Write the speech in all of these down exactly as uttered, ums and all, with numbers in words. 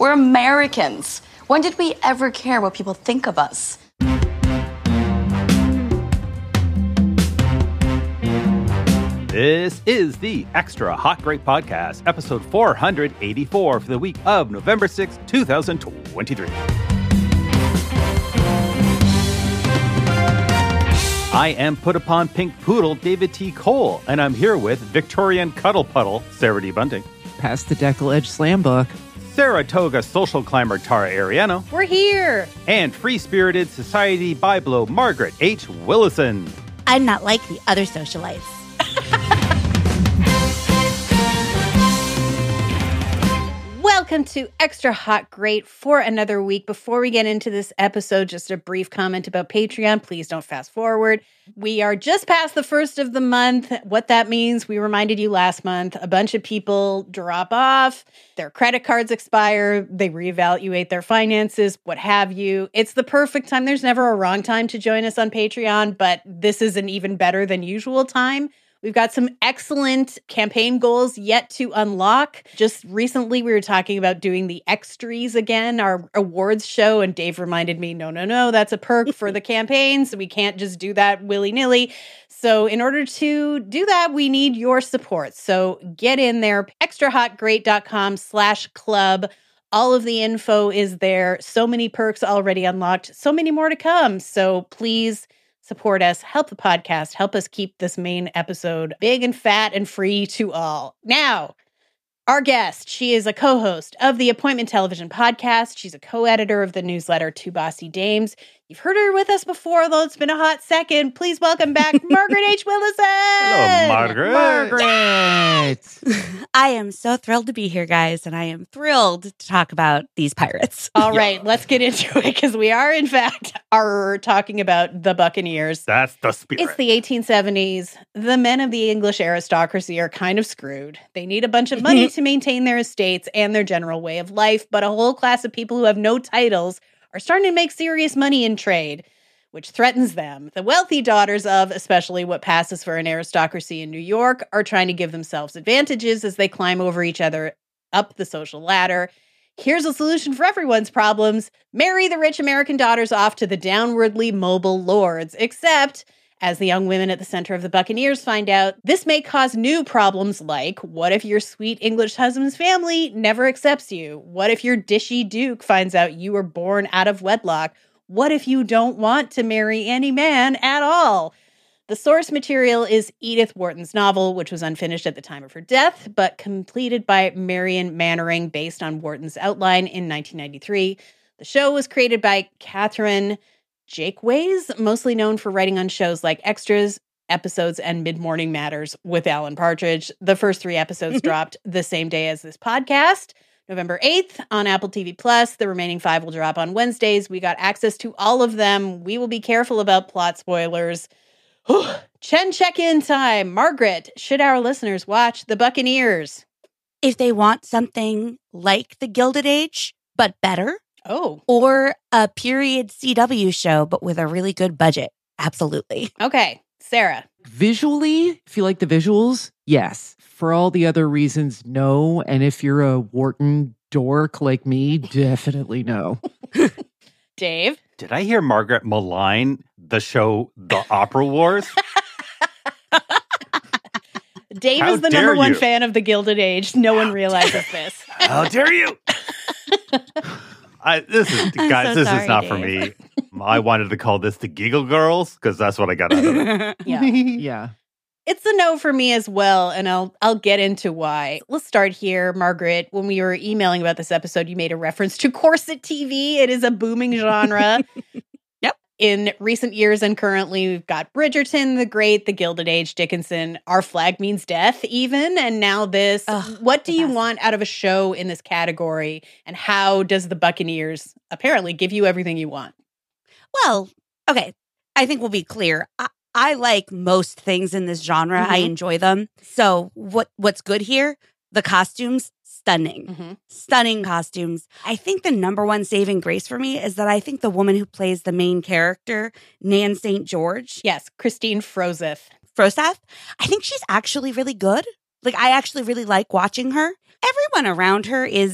We're Americans. When did we ever care what people think of us? This is the Extra Hot Great Podcast, episode four eighty-four for the week of November sixth, twenty twenty-three. I am put upon pink poodle David T. Cole, and I'm here with Victorian cuddle puddle Sarah D. Bunting. Past the Deckle Edge Slam Book. Saratoga social climber Tara Ariano. We're here. And free-spirited Society Biblo Margaret H. Willison. I'm not like the other socialites. Welcome to Extra Hot Great for another week. Before we get into this episode, just a brief comment about Patreon. Please don't fast forward. We are just past the first of the month. What that means, we reminded you last month, a bunch of people drop off, their credit cards expire, they reevaluate their finances, what have you. It's the perfect time. There's never a wrong time to join us on Patreon, but this is an even better than usual time. We've got some excellent campaign goals yet to unlock. Just recently, we were talking about doing the Extras again, our awards show, and Dave reminded me, no, no, no, that's a perk for the campaign, so we can't just do that willy-nilly. So in order to do that, we need your support. So get in there, extrahotgreat.com slash club. All of the info is there. So many perks already unlocked, so many more to come. So please support us, help the podcast, help us keep this main episode big and fat and free to all. Now, our guest, she is a co-host of the Appointment Television podcast. She's a co-editor of the newsletter Two Bossy Dames. You've heard her with us before, though it's been a hot second. Please welcome back Margaret H. Willison. Hello, Margaret. Margaret. I am so thrilled to be here, guys, and I am thrilled to talk about these pirates. All right, yeah. Let's get into it, because we are, in fact, are talking about the Buccaneers. That's the spirit. It's the eighteen seventies. The men of the English aristocracy are kind of screwed. They need a bunch of money to maintain their estates and their general way of life, but a whole class of people who have no titles are starting to make serious money in trade, which threatens them. The wealthy daughters of, especially what passes for an aristocracy in New York, are trying to give themselves advantages as they climb over each other up the social ladder. Here's a solution for everyone's problems. Marry the rich American daughters off to the downwardly mobile lords. Except, as the young women at the center of the Buccaneers find out, this may cause new problems like, what if your sweet English husband's family never accepts you? What if your dishy duke finds out you were born out of wedlock? What if you don't want to marry any man at all? The source material is Edith Wharton's novel, which was unfinished at the time of her death, but completed by Marion Mannering based on Wharton's outline in nineteen ninety-three. The show was created by Catherine Jakeways, mostly known for writing on shows like Extras, Episodes, and Mid-Morning Matters with Alan Partridge. The first three episodes dropped the same day as this podcast, November eighth on Apple T V Plus. The remaining five will drop on Wednesdays. We got access to all of them. We will be careful about plot spoilers. Chen check-in time. Margaret, should our listeners watch The Buccaneers? If they want something like The Gilded Age, but better, Oh. or a period C W show, but with a really good budget, absolutely. Okay, Sarah. Visually, if you like the visuals, yes. For all the other reasons, no. And if you're a Wharton dork like me, definitely no. Dave? Did I hear Margaret malign the show The Opera Wars? Dave How is the dare number one you? fan of The Gilded Age. No one realizes this. How dare you? I, this is, I'm guys, so this sorry, is not Dave. for me. I wanted to call this the Giggle Girls because that's what I got out of it. Yeah. Yeah. It's a no for me as well, and I'll I'll get into why. Let's start here, Margaret. When we were emailing about this episode, you made a reference to corset T V. It is a booming genre. Yep. In recent years and currently, we've got Bridgerton, The Great, The Gilded Age, Dickinson, Our Flag Means Death, even, and now this. Ugh, what do the you best. want out of a show in this category, and how does The Buccaneers apparently give you everything you want? Well, okay. I think we'll be clear. I, I like most things in this genre. Mm-hmm. I enjoy them. So what what's good here? The costumes, stunning. Mm-hmm. Stunning costumes. I think the number one saving grace for me is that I think the woman who plays the main character, Nan Saint George, Yes, Christine Frozeth. Froseth, I think she's actually really good. Like, I actually really like watching her. Everyone around her is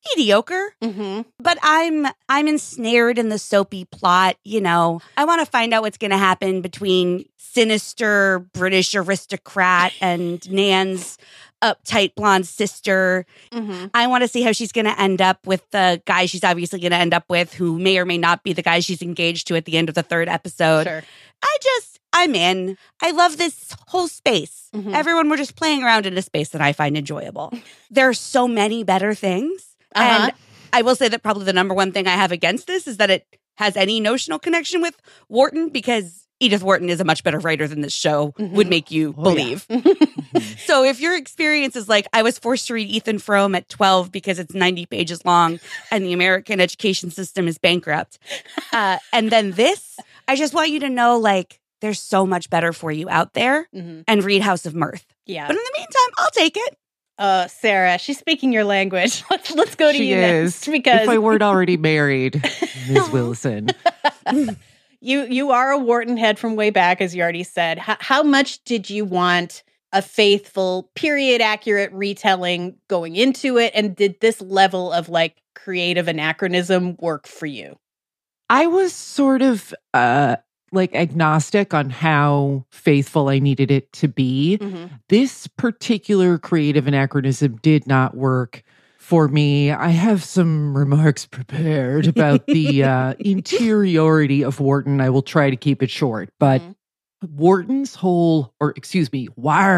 mediocre. Mm-hmm. But I'm I'm ensnared in the soapy plot, you know. I want to find out what's going to happen between sinister British aristocrat and Nan's uptight blonde sister. Mm-hmm. I want to see how she's going to end up with the guy she's obviously going to end up with, who may or may not be the guy she's engaged to at the end of the third episode. Sure. I just, I'm in. I love this whole space. Mhm. Everyone, we're just playing around in a space that I find enjoyable. There are so many better things. Uh-huh. And I will say that probably the number one thing I have against this is that it has any notional connection with Wharton, because Edith Wharton is a much better writer than this show Mhm. would make you Oh, yeah. believe. So if your experience is like, I was forced to read Ethan Frome at twelve because it's ninety pages long and the American education system is bankrupt, uh, and then this, I just want you to know, like, there's so much better for you out there, Mhm. and read House of Mirth. Yeah. But in the meantime, I'll take it. Uh, Sarah, she's speaking your language. Let's let's go to She you is. next, because If I weren't already married, Miz Wilson. you you are a Wharton head from way back, as you already said. How, how much did you want a faithful, period accurate retelling going into it, and did this level of like creative anachronism work for you? I was sort of uh like agnostic on how faithful I needed it to be. Mm-hmm. This particular creative anachronism did not work for me. I have some remarks prepared about the uh, interiority of Wharton. I will try to keep it short, but Mhm. Wharton's whole, or excuse me,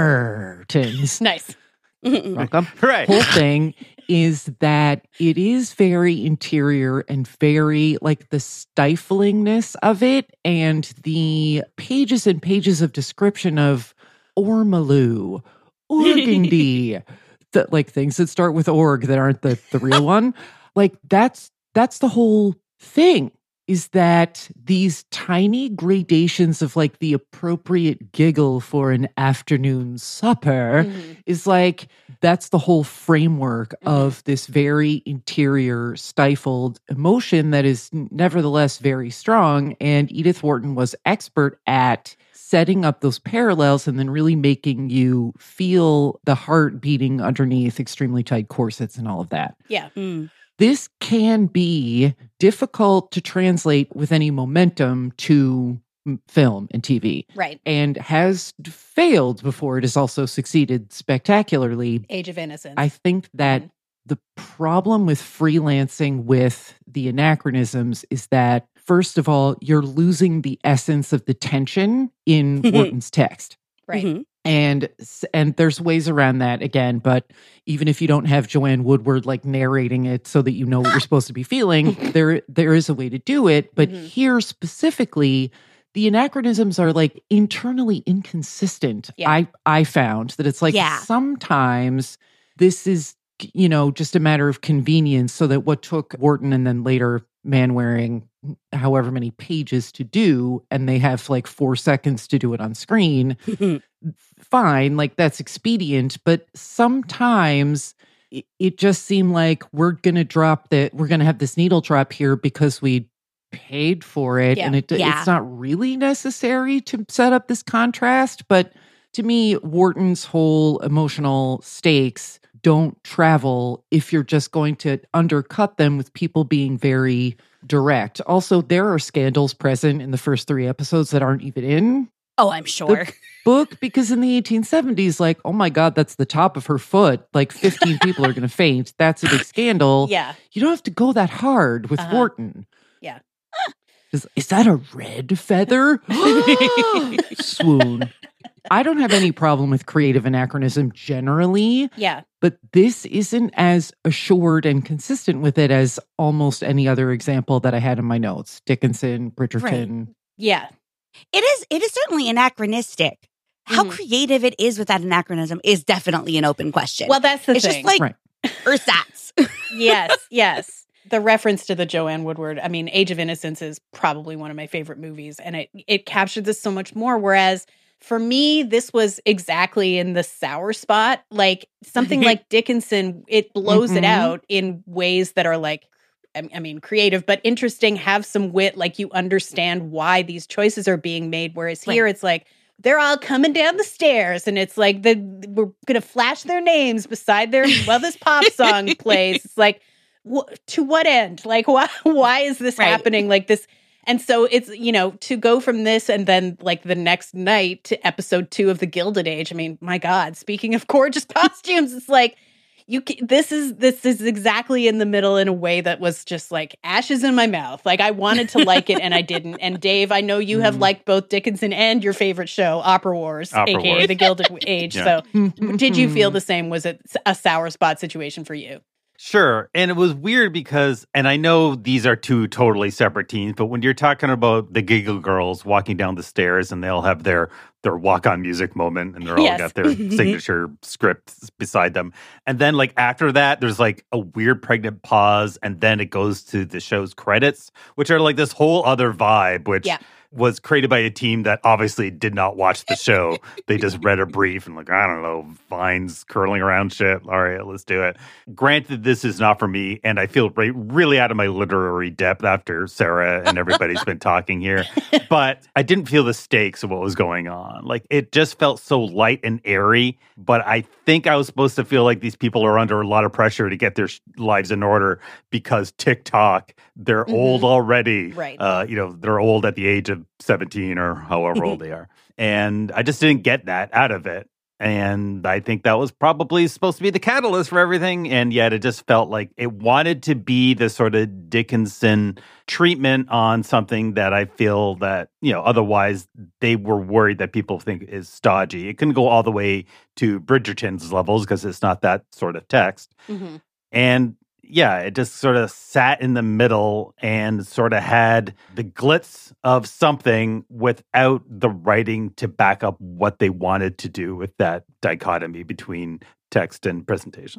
Wharton's Nice. welcome, Right. whole thing is that it is very interior and very like the stiflingness of it, and the pages and pages of description of Ormolu, Organdy, the, like things that start with org that aren't the, the real one. Like that's that's the whole thing, is that these tiny gradations of like the appropriate giggle for an afternoon supper Mhm. is like, that's the whole framework Mhm. of this very interior, stifled emotion that is nevertheless very strong. And Edith Wharton was expert at setting up those parallels and then really making you feel the heart beating underneath extremely tight corsets and all of that. Yeah. Mm. This can be difficult to translate with any momentum to m- film and T V, Right. and has failed before it has also succeeded spectacularly. Age of Innocence. I think that Mhm. the problem with freelancing with the anachronisms is that, first of all, you're losing the essence of the tension in Wharton's text. Right. Mhm. And s- and there's ways around that again, but even if you don't have Joanne Woodward like narrating it so that you know what you're supposed to be feeling, there there is a way to do it. But Mhm. here specifically, the anachronisms are like internally inconsistent. Yeah. I I found that it's like Yeah. sometimes this is, you know, just a matter of convenience, so that what took Wharton and then later Manwaring however many pages to do, and they have like four seconds to do it on screen, fine, like that's expedient. But sometimes it, it just seemed like we're going to drop that, we're going to have this needle drop here because we paid for it. Yeah. And it, Yeah. it's not really necessary to set up this contrast. But to me, Wharton's whole emotional stakes don't travel if you're just going to undercut them with people being very direct. Also, there are scandals present in the first three episodes that aren't even in Oh, I'm sure. book, because in the eighteen seventies, like, oh my God, that's the top of her foot. Like fifteen people are going to faint. That's a big scandal. Yeah. You don't have to go that hard with Uh-huh. Wharton. Yeah. Is, is that a red feather? Swoon. I don't have any problem with creative anachronism generally, Yeah. but this isn't as assured and consistent with it as almost any other example that I had in my notes. Dickinson, Bridgerton. Yeah. It is it is certainly anachronistic. How Mhm. creative it is with that anachronism is definitely an open question. Well, that's the it's thing. just like Right. ersatz. yes, yes. The reference to the Joanne Woodward, I mean, Age of Innocence is probably one of my favorite movies, and it it captured this so much more. Whereas for me, this was exactly in the sour spot. Like something like Dickinson, it blows it Mhm. out in ways that are like, I I mean, creative, but interesting, have some wit, like you understand why these choices are being made. Whereas here, Right. it's like, they're all coming down the stairs, and it's like the we're gonna flash their names beside their while this pop song plays. It's like, wh- to what end? Like, why, why is this Right. happening? Like this. And so it's, you know, to go from this and then like the next night to episode two of The Gilded Age. I mean, my God, speaking of gorgeous costumes, it's like, you ca- this is this is exactly in the middle in a way that was just like ashes in my mouth. Like I wanted to like it and I didn't. And Dave, I know you have Mm. liked both Dickinson and your favorite show, Opera Wars, Opera aka Wars. The Gilded Age. Yeah. So did you feel the same? Was it a sour spot situation for you? Sure. And it was weird because, and I know these are two totally separate teams, but when you're talking about the Giggle Girls walking down the stairs and they'll have their their walk-on music moment and they're all Yes. got their signature scripts beside them. And then like after that, there's like a weird pregnant pause and then it goes to the show's credits, which are like this whole other vibe, which Yeah. was created by a team that obviously did not watch the show. They just read a brief and like, I don't know, vines curling around shit. All right, let's do it. Granted, this is not for me, and I feel re- really out of my literary depth after Sarah and everybody's been talking here. But I didn't feel the stakes of what was going on. Like, it just felt so light and airy, but I think I was supposed to feel like these people are under a lot of pressure to get their sh- lives in order because TikTok, they're Mhm. old already. Right. Uh, you know, they're old at the age of seventeen or however old they are. And I just didn't get that out of it. And I think that was probably supposed to be the catalyst for everything. And yet it just felt like it wanted to be the sort of Dickinson treatment on something that I feel that, you know, otherwise they were worried that people think is stodgy. It couldn't go all the way to Bridgerton's levels because it's not that sort of text. Mm-hmm. And yeah, it just sort of sat in the middle and sort of had the glitz of something without the writing to back up what they wanted to do with that dichotomy between text and presentation.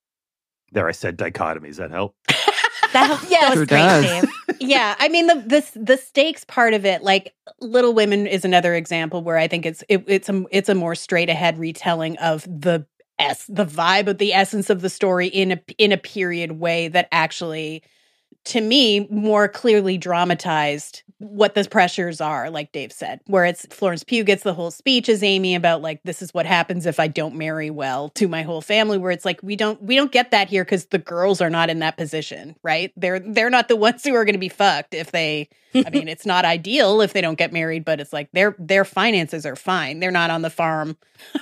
There, I said dichotomy. Does that help? That, helps. Yes. that Sure was great, does. Dave. Yeah, I mean the the the stakes part of it, like Little Women, is another example where I think it's it, it's a it's a more straight ahead retelling of the s the vibe of the essence of the story in a in a period way that actually, to me, more clearly dramatized what the pressures are, like Dave said, where it's Florence Pugh gets the whole speech as Amy about like, this is what happens if I don't marry well to my whole family, where it's like, we don't, we don't get that here because the girls are not in that position, right? They're, they're not the ones who are going to be fucked if they, I mean, it's not ideal if they don't get married, but it's like their, their finances are fine. They're not on the farm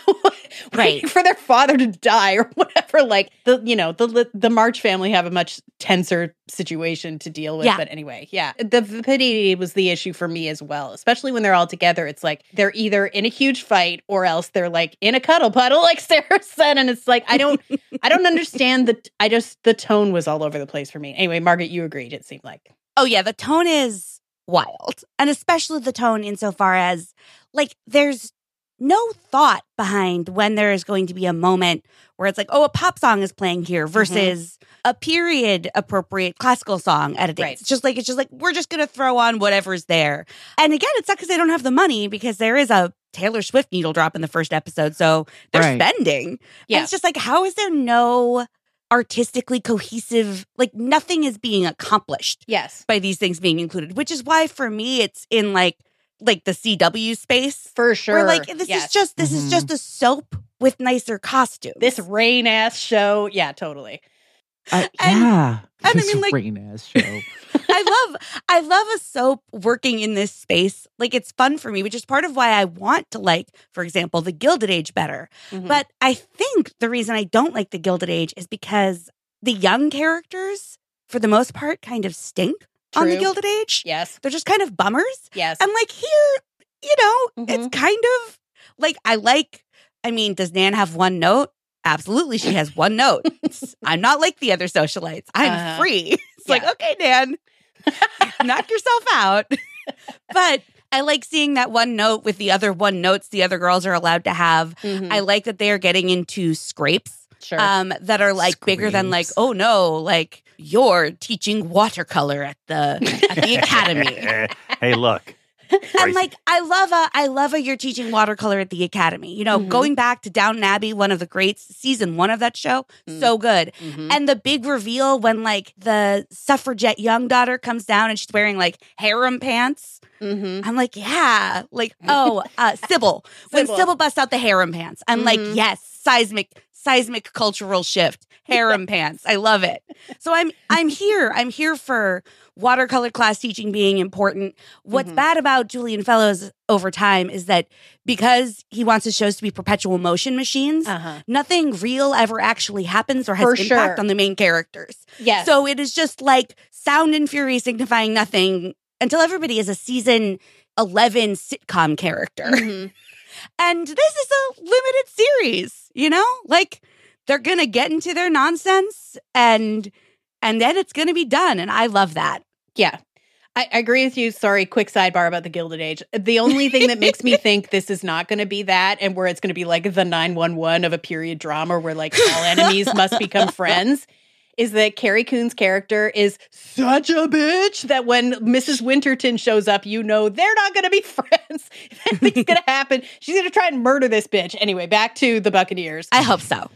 waiting Right. for their father to die or whatever. Like the, you know, the, the March family have a much tenser situation to deal with. Yeah. But anyway, yeah, the vapidity was the issue for me as well, especially when they're all together. It's like they're either in a huge fight or else they're like in a cuddle puddle, like Sarah said. And it's like, I don't, I don't understand the, I just, the tone was all over the place for me. Anyway, Margaret, you agreed, it seemed like. Oh, yeah. The tone is wild. And especially the tone insofar as, like, there's no thought behind when there is going to be a moment where it's like, oh, a pop song is playing here versus a period appropriate classical song at a dance. Right. It's just like, it's just like, we're just going to throw on whatever's there. And again, it's not because they don't have the money, because there is a Taylor Swift needle drop in the first episode. So they're Right. spending. Yeah. And it's just like, how is there no artistically cohesive, like nothing is being accomplished Yes, by these things being included, which is why for me it's in like like the C W space. for sure. Where like this Yes. is just this is Mhm. just a soap with nicer costumes. this rain ass show. Yeah, totally. I, And- yeah. and I This mean, like- rain ass show. I love I love a soap working in this space. Like it's fun for me, which is part of why I want to like, for example, the Gilded Age better. Mhm. But I think the reason I don't like the Gilded Age is because the young characters, for the most part, kind of stink on the True. Gilded Age. Yes, They're just kind of bummers. yes. And like here, you know, Mhm. it's kind of like I like, I mean, does Nan have one note? Absolutely, she has one note. It's- I'm not like the other socialites. I'm Uh-huh. free. It's like, Yeah. okay, Nan, knock yourself out. But I like seeing that one note with the other one notes the other girls are allowed to have. Mhm. I like that they are getting into scrapes Sure. um, that are like bigger than like, Scrapes. oh no, like you're teaching watercolor at the at the academy. Hey, look. And like I love a I love a you're teaching watercolor at the academy. You know, Mhm. going back to Downton Abbey, one of the greats, season one of that show, Mm. so good. Mhm. And the big reveal when like the suffragette young daughter comes down and she's wearing like harem pants. Mhm. I'm like, yeah, like oh, uh, Sybil. When Sybil. Sybil busts out the harem pants, I'm like, Mhm. yes, seismic, seismic cultural shift. Harem pants. I love it. So I'm I'm here. I'm here for watercolor class teaching being important. What's Mhm. bad about Julian Fellows over time is that because he wants his shows to be perpetual motion machines, Uh-huh. nothing real ever actually happens or has For impact sure. on the main characters. Yes. So it is just like sound and fury signifying nothing until everybody is a season eleven sitcom character. Mhm. And this is a limited series, you know? Like they're going to get into their nonsense and and then it's going to be done, and I love that. Yeah. I, I agree with you. Sorry, quick sidebar about the Gilded Age. The only thing that makes me think this is not going to be that, and where it's going to be like the nine one one of a period drama where like all enemies must become friends, is that Carrie Coon's character is such a bitch that when Missus Winterton shows up, you know they're not going to be friends. Anything's going to happen. She's going to try and murder this bitch. Anyway, back to the Buccaneers. I hope so.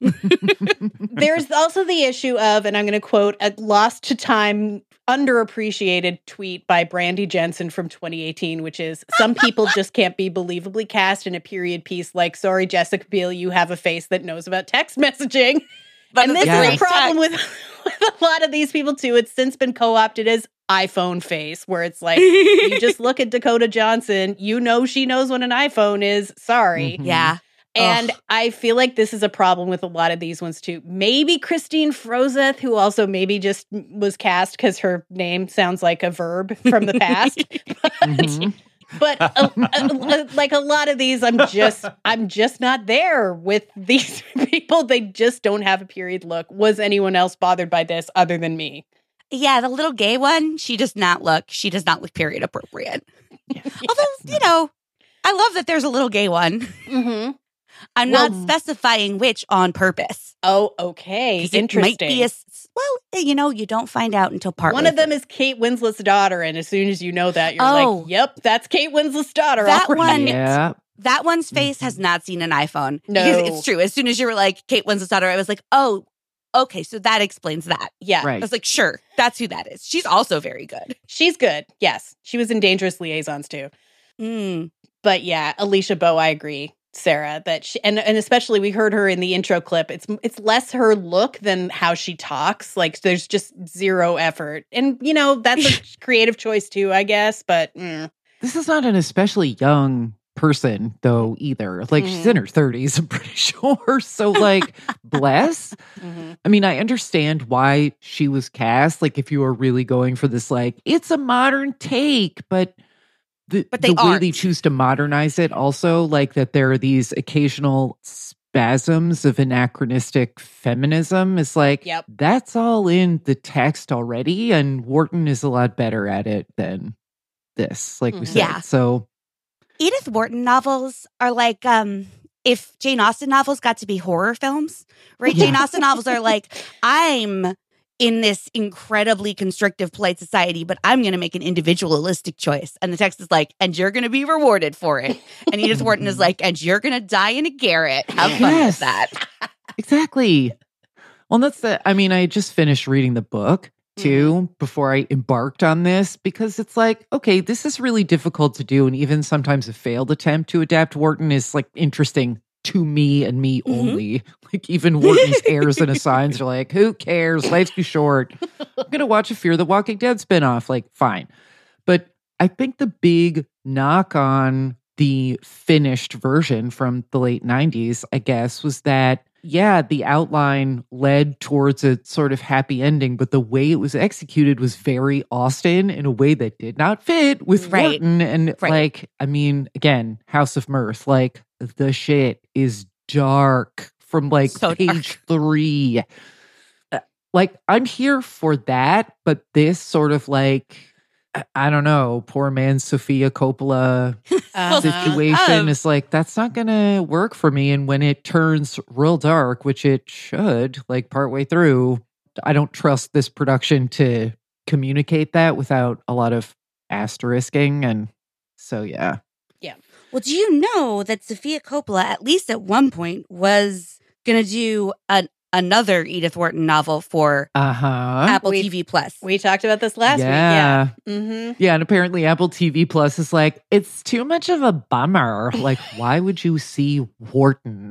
There's also the issue of, and I'm going to quote a lost to time, underappreciated tweet by Brandy Jensen from twenty eighteen, which is, some people just can't be believably cast in a period piece like, sorry, Jessica Biel, you have a face that knows about text messaging. But And this Yeah. is a problem with, with a lot of these people, too. It's since been co-opted as iPhone face, where it's like, you just look at Dakota Johnson, you know she knows what an iPhone is. Sorry. Mhm. Yeah. And Ugh. I feel like this is a problem with a lot of these ones too. Maybe Christine Frozeth, who also maybe just was cast because her name sounds like a verb from the past. but Mhm. but a, a, a- like a lot of these, I'm just I'm just not there with these people. They just don't have a period look. Was anyone else bothered by this other than me? Yeah, the little gay one, she does not look, she does not look period appropriate. Although, you know, I love that there's a little gay one. Mm-hmm. I'm Well- not specifying which on purpose. Oh, okay, 'Cause it interesting. might be a, s- well, you know, you don't find out until part One of them is Kate Winslet's daughter, and as soon as you know that, you're Oh. like, "Yep, that's Kate Winslet's daughter." That all right. one- Yeah. That one's face has not seen an iPhone. No. Because it's true. As soon as you were like, Kate Winslet's daughter, I was like, oh, okay, so that explains that. Yeah, I Right. was like, sure, that's who that is. She's also very good. she's good. Yes, she was in Dangerous Liaisons too. Mm. But yeah, Alicia Bowe, I agree, Sarah, that she, and and especially we heard her in the intro clip. It's it's less her look than how she talks. Like there's just zero effort, and you know that's a creative choice too, I guess. But mm. This is not an especially young person, though, either. Like, she's in her thirties, I'm pretty sure. So, like, bless. Mhm. I mean, I understand why she was cast. Like, if you were really going for this, like, it's a modern take, but the, But they the way aren't. they choose to modernize it also, like, that there are these occasional spasms of anachronistic feminism is like, Yep. that's all in the text already. And Wharton is a lot better at it than this, like we Mhm. said. Yeah. So, Edith Wharton novels are like um if Jane Austen novels got to be horror films, right? Yeah. Jane Austen novels are like, I'm in this incredibly constrictive polite society, but I'm going to make an individualistic choice. And the text is like, and you're going to be rewarded for it. And Edith Wharton is like, and you're going to die in a garret. Have fun Yes. with that. exactly. Well, that's the, I mean, I just finished reading the book too before I embarked on this because it's like, okay, this is really difficult to do. And even sometimes a failed attempt to adapt Wharton is like interesting to me and me Mhm. only. Like even Wharton's heirs and assigns are like, who cares? Life's too short. I'm going to watch a Fear the Walking Dead spinoff. Like, fine. But I think the big knock on the finished version from the late nineties, I guess, was that yeah, the outline led towards a sort of happy ending, but the way it was executed was very Austen in a way that did not fit with Right. Wharton. And Right. like, I mean, again, House of Mirth, like the shit is dark from like So page dark. three. Uh, Like, I'm here for that, but this sort of like, I- I don't know, poor man Sophia Coppola Uh-huh. situation Um, is like that's not gonna work for me. And when it turns real dark, which it should, like partway through, I don't trust this production to communicate that without a lot of asterisking. And so yeah. Well, do you know that Sophia Coppola, at least at one point, was going to do an, another Edith Wharton novel for Uh-huh. Apple We- T V Plus? We talked about this last yeah. week. Yeah. Mm-hmm. Yeah, and apparently Apple T V Plus is like, it's too much of a bummer. Like, why would you see Wharton?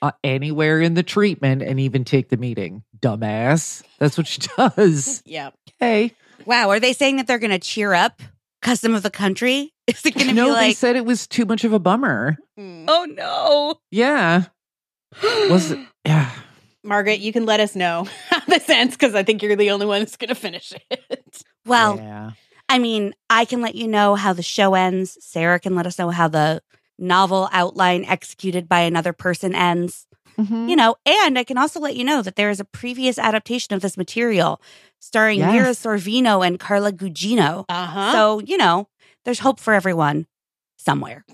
uh, anywhere in the treatment and even take the meeting. Dumbass. That's what she does. Yeah. Hey. Wow. Are they saying that they're going to cheer up custom of the country? Is it going to No, be they like, said it was too much of a bummer. Mm. oh no. Yeah. Was it? Yeah. Margaret, you can let us know how this ends because I think you're the only one that's going to finish it. Well, yeah. I mean, I can let you know how the show ends. Sarah can let us know how the novel outline executed by another person ends. Mhm. You know, and I can also let you know that there is a previous adaptation of this material starring Yes. Mira Sorvino and Carla Gugino. Uh-huh. So, you know, there's hope for everyone somewhere.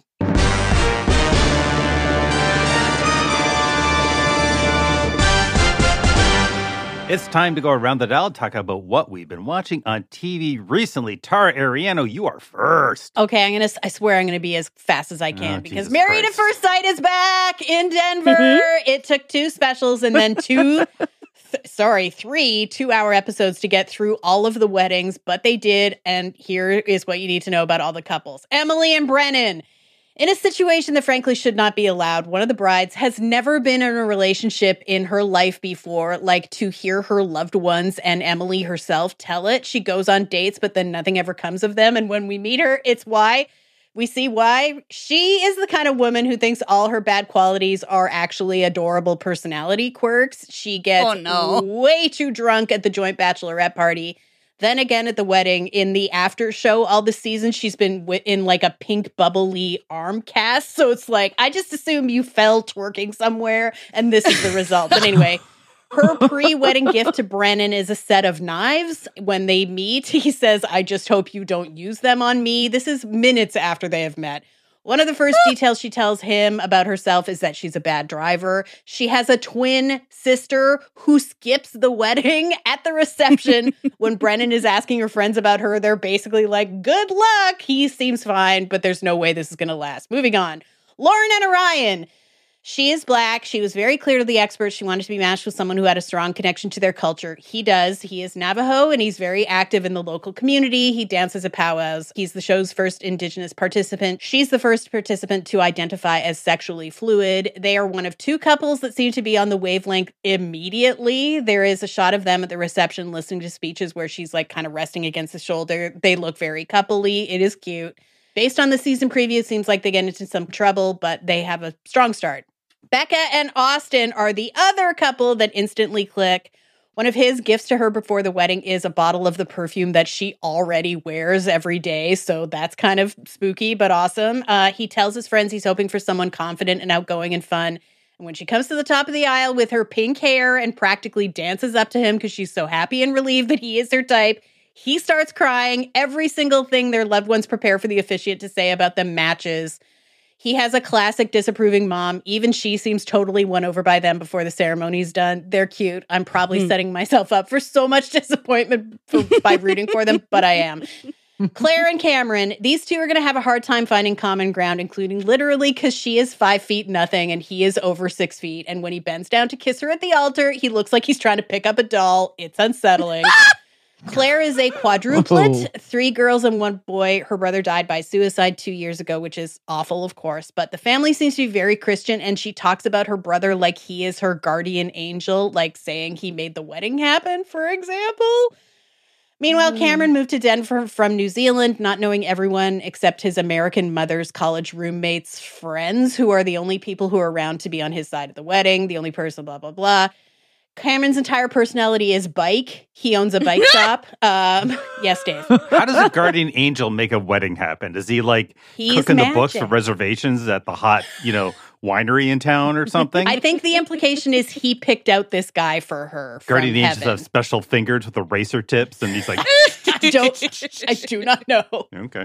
It's time to go around the dial and talk about what we've been watching on T V recently. Tara Ariano, you are first. Okay, I'm gonna. I swear I'm gonna be as fast as I can Oh, because Jesus Married at Christ. First Sight is back in Denver. It took two specials and then two, th- sorry, three two-hour episodes to get through all of the weddings, but they did. And here is what you need to know about all the couples: Emily and Brennan. In a situation that frankly should not be allowed, one of the brides has never been in a relationship in her life before. Like, to hear her loved ones and Emily herself tell it, she goes on dates, but then nothing ever comes of them. And when we meet her, it's why. We see why. She is the kind of woman who thinks all her bad qualities are actually adorable personality quirks. She gets Oh, no. way too drunk at the joint bachelorette party. Then again at the wedding, in the after show, all the season, she's been w- in like a pink bubbly arm cast. So it's like, I just assume you fell twerking somewhere and this is the result. But anyway, her pre-wedding gift to Brennan is a set of knives. When they meet, he says, I just hope you don't use them on me. This is minutes after they have met. One of the first details she tells him about herself is that she's a bad driver. She has a twin sister who skips the wedding at the reception. When Brennan is asking her friends about her, they're basically like, good luck. He seems fine, but there's no way this is going to last. Moving on. Lauren and Orion. She is Black. She was very clear to the experts she wanted to be matched with someone who had a strong connection to their culture. He does. He is Navajo, and he's very active in the local community. He dances at powwows. He's the show's first Indigenous participant. She's the first participant to identify as sexually fluid. They are one of two couples that seem to be on the wavelength immediately. There is a shot of them at the reception listening to speeches where she's like kind of resting against the shoulder. They look very coupley. It is cute. Based on the season preview, it seems like they get into some trouble, but they have a strong start. Becca and Austin are the other couple that instantly click. One of his gifts to her before the wedding is a bottle of the perfume that she already wears every day. So that's kind of spooky, but awesome. Uh, he tells his friends he's hoping for someone confident and outgoing and fun. And when she comes to the top of the aisle with her pink hair and practically dances up to him because she's so happy and relieved that he is her type, he starts crying. Every single thing their loved ones prepare for the officiant to say about them matches. He has a classic disapproving mom. Even she seems totally won over by them before the ceremony's done. They're cute. I'm probably Mm. setting myself up for so much disappointment for, by rooting for them, but I am. Claire and Cameron, these two are going to have a hard time finding common ground, including literally because she is five feet nothing and he is over six feet. And when he bends down to kiss her at the altar, he looks like he's trying to pick up a doll. It's unsettling. Claire is a quadruplet, Oh. three girls and one boy. Her brother died by suicide two years ago, which is awful, of course. But the family seems to be very Christian, and she talks about her brother like he is her guardian angel, like saying he made the wedding happen, for example. Meanwhile, Cameron moved to Denver from New Zealand, not knowing everyone except his American mother's college roommates' friends, who are the only people who are around to be on his side of the wedding, the only person, blah, blah, blah. Cameron's entire personality is bike. He owns a bike shop. Um, yes, Dave. How does a guardian angel make a wedding happen? Is he like He's cooking the books for magic. reservations at the hot, you know, winery in town or something? I think the implication is he picked out this guy for her. From Guardian angels heaven. have special fingers with eraser tips, and he's like, I don't. I do not know. okay.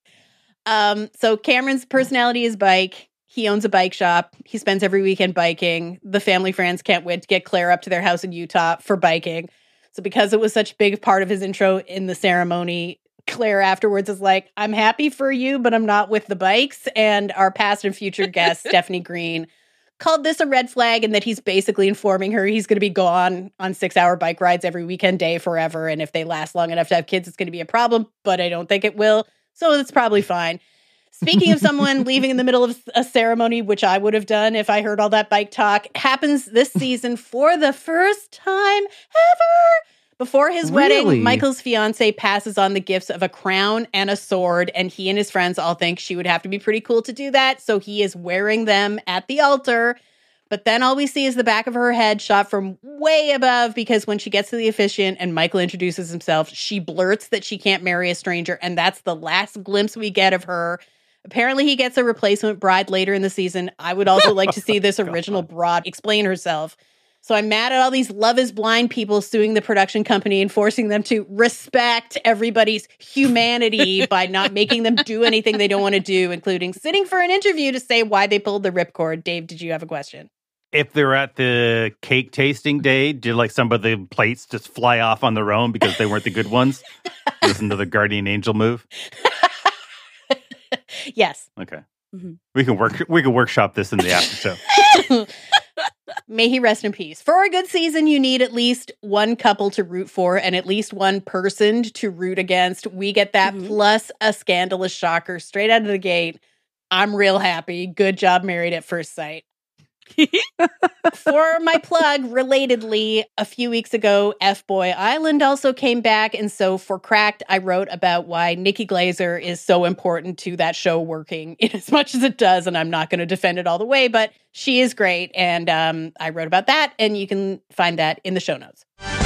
Um, so Cameron's personality is bike. He owns a bike shop. He spends every weekend biking. The family friends can't wait to get Claire up to their house in Utah for biking. So because it was such a big part of his intro in the ceremony, Claire afterwards is like, I'm happy for you, but I'm not with the bikes. And our past and future guest, Stephanie Green, called this a red flag and that he's basically informing her he's going to be gone on six-hour bike rides every weekend day forever. And if they last long enough to have kids, it's going to be a problem, but I don't think it will. So it's probably fine. Speaking of someone leaving in the middle of a ceremony, which I would have done if I heard all that bike talk, happens this season for the first time ever. Before his Really? wedding, Michael's fiance passes on the gifts of a crown and a sword, and he and his friends all think she would have to be pretty cool to do that, so he is wearing them at the altar. But then all we see is the back of her head shot from way above, because when she gets to the officiant and Michael introduces himself, she blurts that she can't marry a stranger, and that's the last glimpse we get of her. Apparently, he gets a replacement bride later in the season. I would also like to see this original broad explain herself. So I'm mad at all these Love is Blind people suing the production company and forcing them to respect everybody's humanity by not making them do anything they don't want to do, including sitting for an interview to say why they pulled the ripcord. Dave, did you have a question? If they're at the cake tasting day, did like some of the plates just fly off on their own because they weren't the good ones? Listen to the guardian angel move. Yes. Okay. Mm-hmm. We can work. We can workshop this in the after show. May he rest in peace. For a good season, you need at least one couple to root for and at least one person to root against. We get that Mm-hmm. plus a scandalous shocker straight out of the gate. I'm real happy. Good job, Married at First Sight. For my plug, relatedly, a few weeks ago, F-Boy Island also came back. And so for Cracked, I wrote about why Nikki Glazer is so important to that show working in as much as it does. And I'm not going to defend it all the way, but she is great. And um, I wrote about that. And you can find that in the show notes.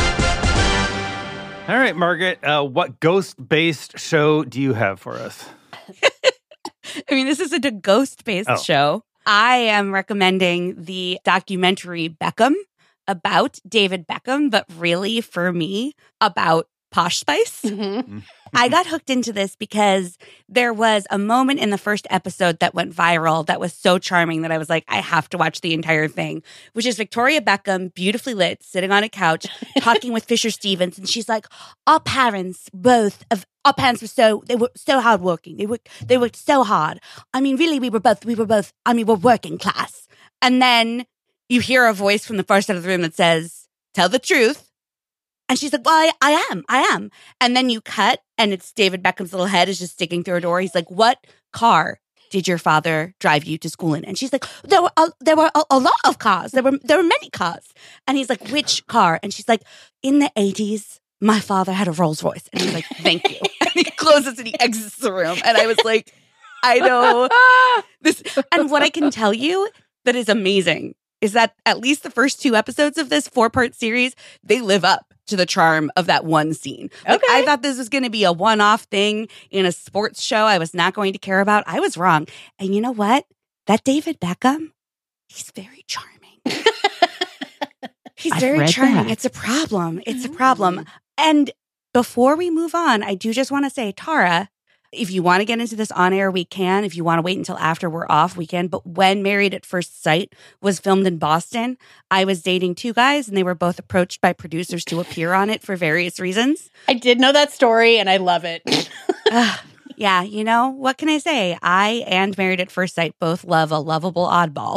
All right, Margaret, uh, what ghost-based show do you have for us? I mean, this isn't a ghost-based Oh. show. I am recommending the documentary Beckham about David Beckham, but really, for me, about Posh Spice. Mm-hmm. I got hooked into this because there was a moment in the first episode that went viral that was so charming that I was like, I have to watch the entire thing, which is Victoria Beckham, beautifully lit, sitting on a couch, talking with Fisher Stevens. And she's like, our parents, both of our parents were so, they were so hardworking. They worked, they worked so hard. I mean, really, we were both, we were both, I mean, we're working class. And then you hear a voice from the far side of the room that says, tell the truth. And she's like, well, I, I am, I am. And then you cut and it's David Beckham's little head is just sticking through a door. He's like, what car did your father drive you to school in? And she's like, there were a, there were a, a lot of cars. There were there were many cars. And he's like, which car? And she's like, in the eighties, my father had a Rolls Royce. And he's like, thank you. And he closes and he exits the room. And I was like, I know this. And what I can tell you that is amazing is that at least the first two episodes of this four-part series, they live up to the charm of that one scene. Like, Okay. I thought this was going to be a one-off thing in a sports show I was not going to care about. I was wrong. And you know what? That David Beckham, he's very charming. He's I've very read charming. that. It's a problem. It's a problem. And before we move on, I do just want to say, Tara, if you want to get into this on air, we can. If you want to wait until after we're off, we can. But when Married at First Sight was filmed in Boston, I was dating two guys and they were both approached by producers to appear on it for various reasons. I did know that story and I love it. Ugh, yeah, you know, what can I say? I and Married at First Sight both love a lovable oddball.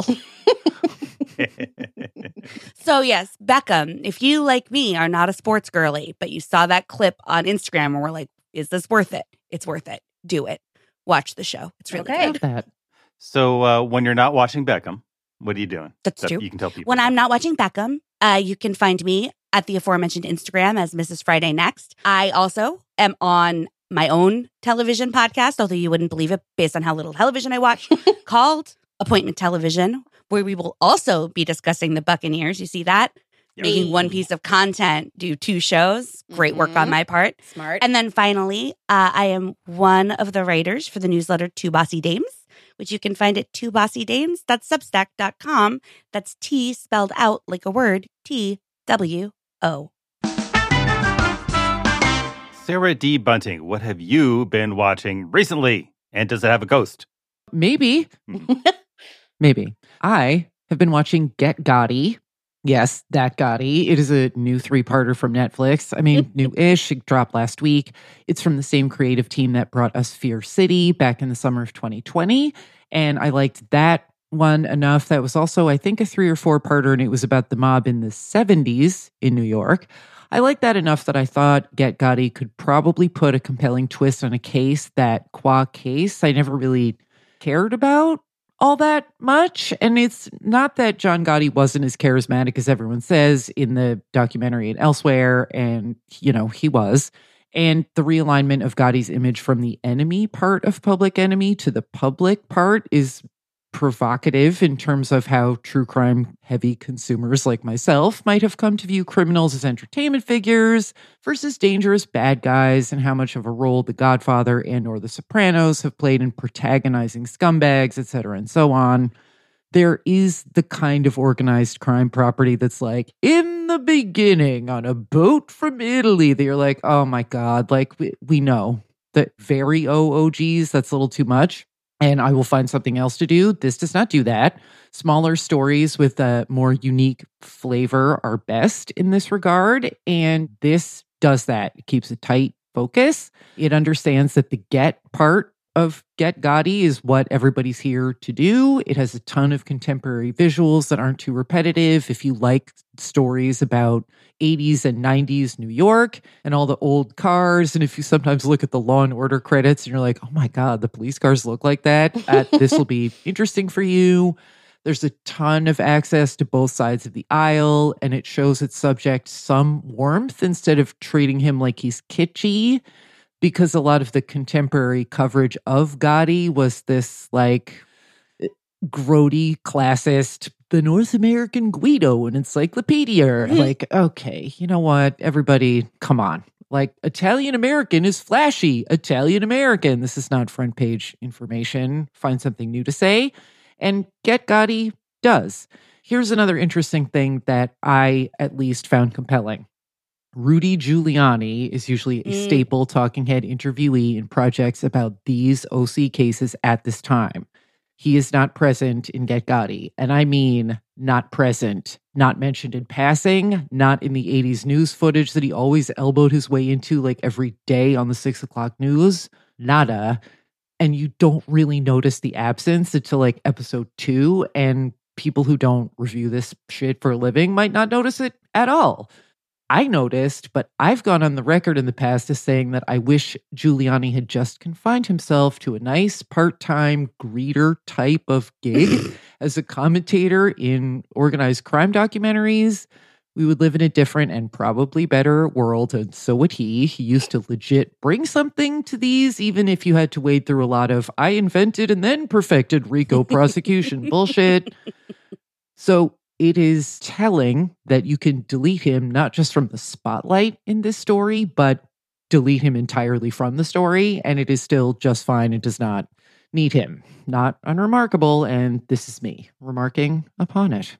So yes, Beckham, if you, like me, are not a sports girly, but you saw that clip on Instagram and were like, is this worth it? It's worth it. Do it. Watch the show. It's really Okay. good. Love that. So uh, when you're not watching Beckham, what are you doing? That's That true. You can tell people. When I'm not watching Beckham, uh, you can find me at the aforementioned Instagram as Missus Friday Next. I also am on my own television podcast, although you wouldn't believe it based on how little television I watch, called Appointment Television, where we will also be discussing the Buccaneers. You see that? Yep. Making one piece of content, do two shows. Great work on Mhm. my part. Smart. And then finally, uh, I am one of the writers for the newsletter Two Bossy Dames, which you can find at two bossy dames dot substack dot com. That's T spelled out like a word, T W O. Sarah D. Bunting, what have you been watching recently? And does it have a ghost? Maybe. Maybe. I have been watching Get Gotti. Yes, that Gotti. It is a new three-parter from Netflix. I mean, new-ish. It dropped last week. It's from the same creative team that brought us Fear City back in the summer of twenty twenty. And I liked that one enough. That was also, I think, a three or four-parter, and it was about the mob in the seventies in New York. I liked that enough that I thought Get Gotti could probably put a compelling twist on a case that, qua case, I never really cared about all that much. And it's not that John Gotti wasn't as charismatic as everyone says in the documentary and elsewhere. And, you know, he was. And the realignment of Gotti's image from the enemy part of Public Enemy to the public part is provocative in terms of how true crime heavy consumers like myself might have come to view criminals as entertainment figures versus dangerous bad guys, and how much of a role The Godfather and or The Sopranos have played in protagonizing scumbags, et cetera, and so on. There is the kind of organized crime property that's like, in the beginning on a boat from Italy, that you're like, oh my God, like we, we know that very O O Gs, that's a little too much. And I will find something else to do. This does not do that. Smaller stories with a more unique flavor are best in this regard. And this does that. It keeps a tight focus. It understands that the get part of Get Gotti is what everybody's here to do. It has a ton of contemporary visuals that aren't too repetitive. If you like stories about eighties and nineties New York and all the old cars, and if you sometimes look at the Law and Order credits and you're like, oh my God, the police cars look like that, uh, this will be interesting for you. There's a ton of access to both sides of the aisle, and it shows its subject some warmth instead of treating him like he's kitschy. Because a lot of the contemporary coverage of Gotti was this like grody classist, the North American Guido, an encyclopedia. Like, okay, you know what? Everybody, come on. Like, Italian American is flashy. Italian American. This is not front page information. Find something new to say. And Get Gotti does. Here's another interesting thing that I at least found compelling. Rudy Giuliani is usually a mm. staple talking head interviewee in projects about these O C cases at this time. He is not present in Get Gotti. And I mean not present, not mentioned in passing, not in the eighties news footage that he always elbowed his way into like every day on the six o'clock news. Nada. And you don't really notice the absence until like episode two. And people who don't review this shit for a living might not notice it at all. I noticed, but I've gone on the record in the past as saying that I wish Giuliani had just confined himself to a nice part-time greeter type of gig as a commentator in organized crime documentaries. We would live in a different and probably better world, and so would he. He used to legit bring something to these, even if you had to wade through a lot of I invented and then perfected RICO prosecution bullshit. So it is telling that you can delete him not just from the spotlight in this story, but delete him entirely from the story, and it is still just fine and does not need him. Not unremarkable, and this is me remarking upon it.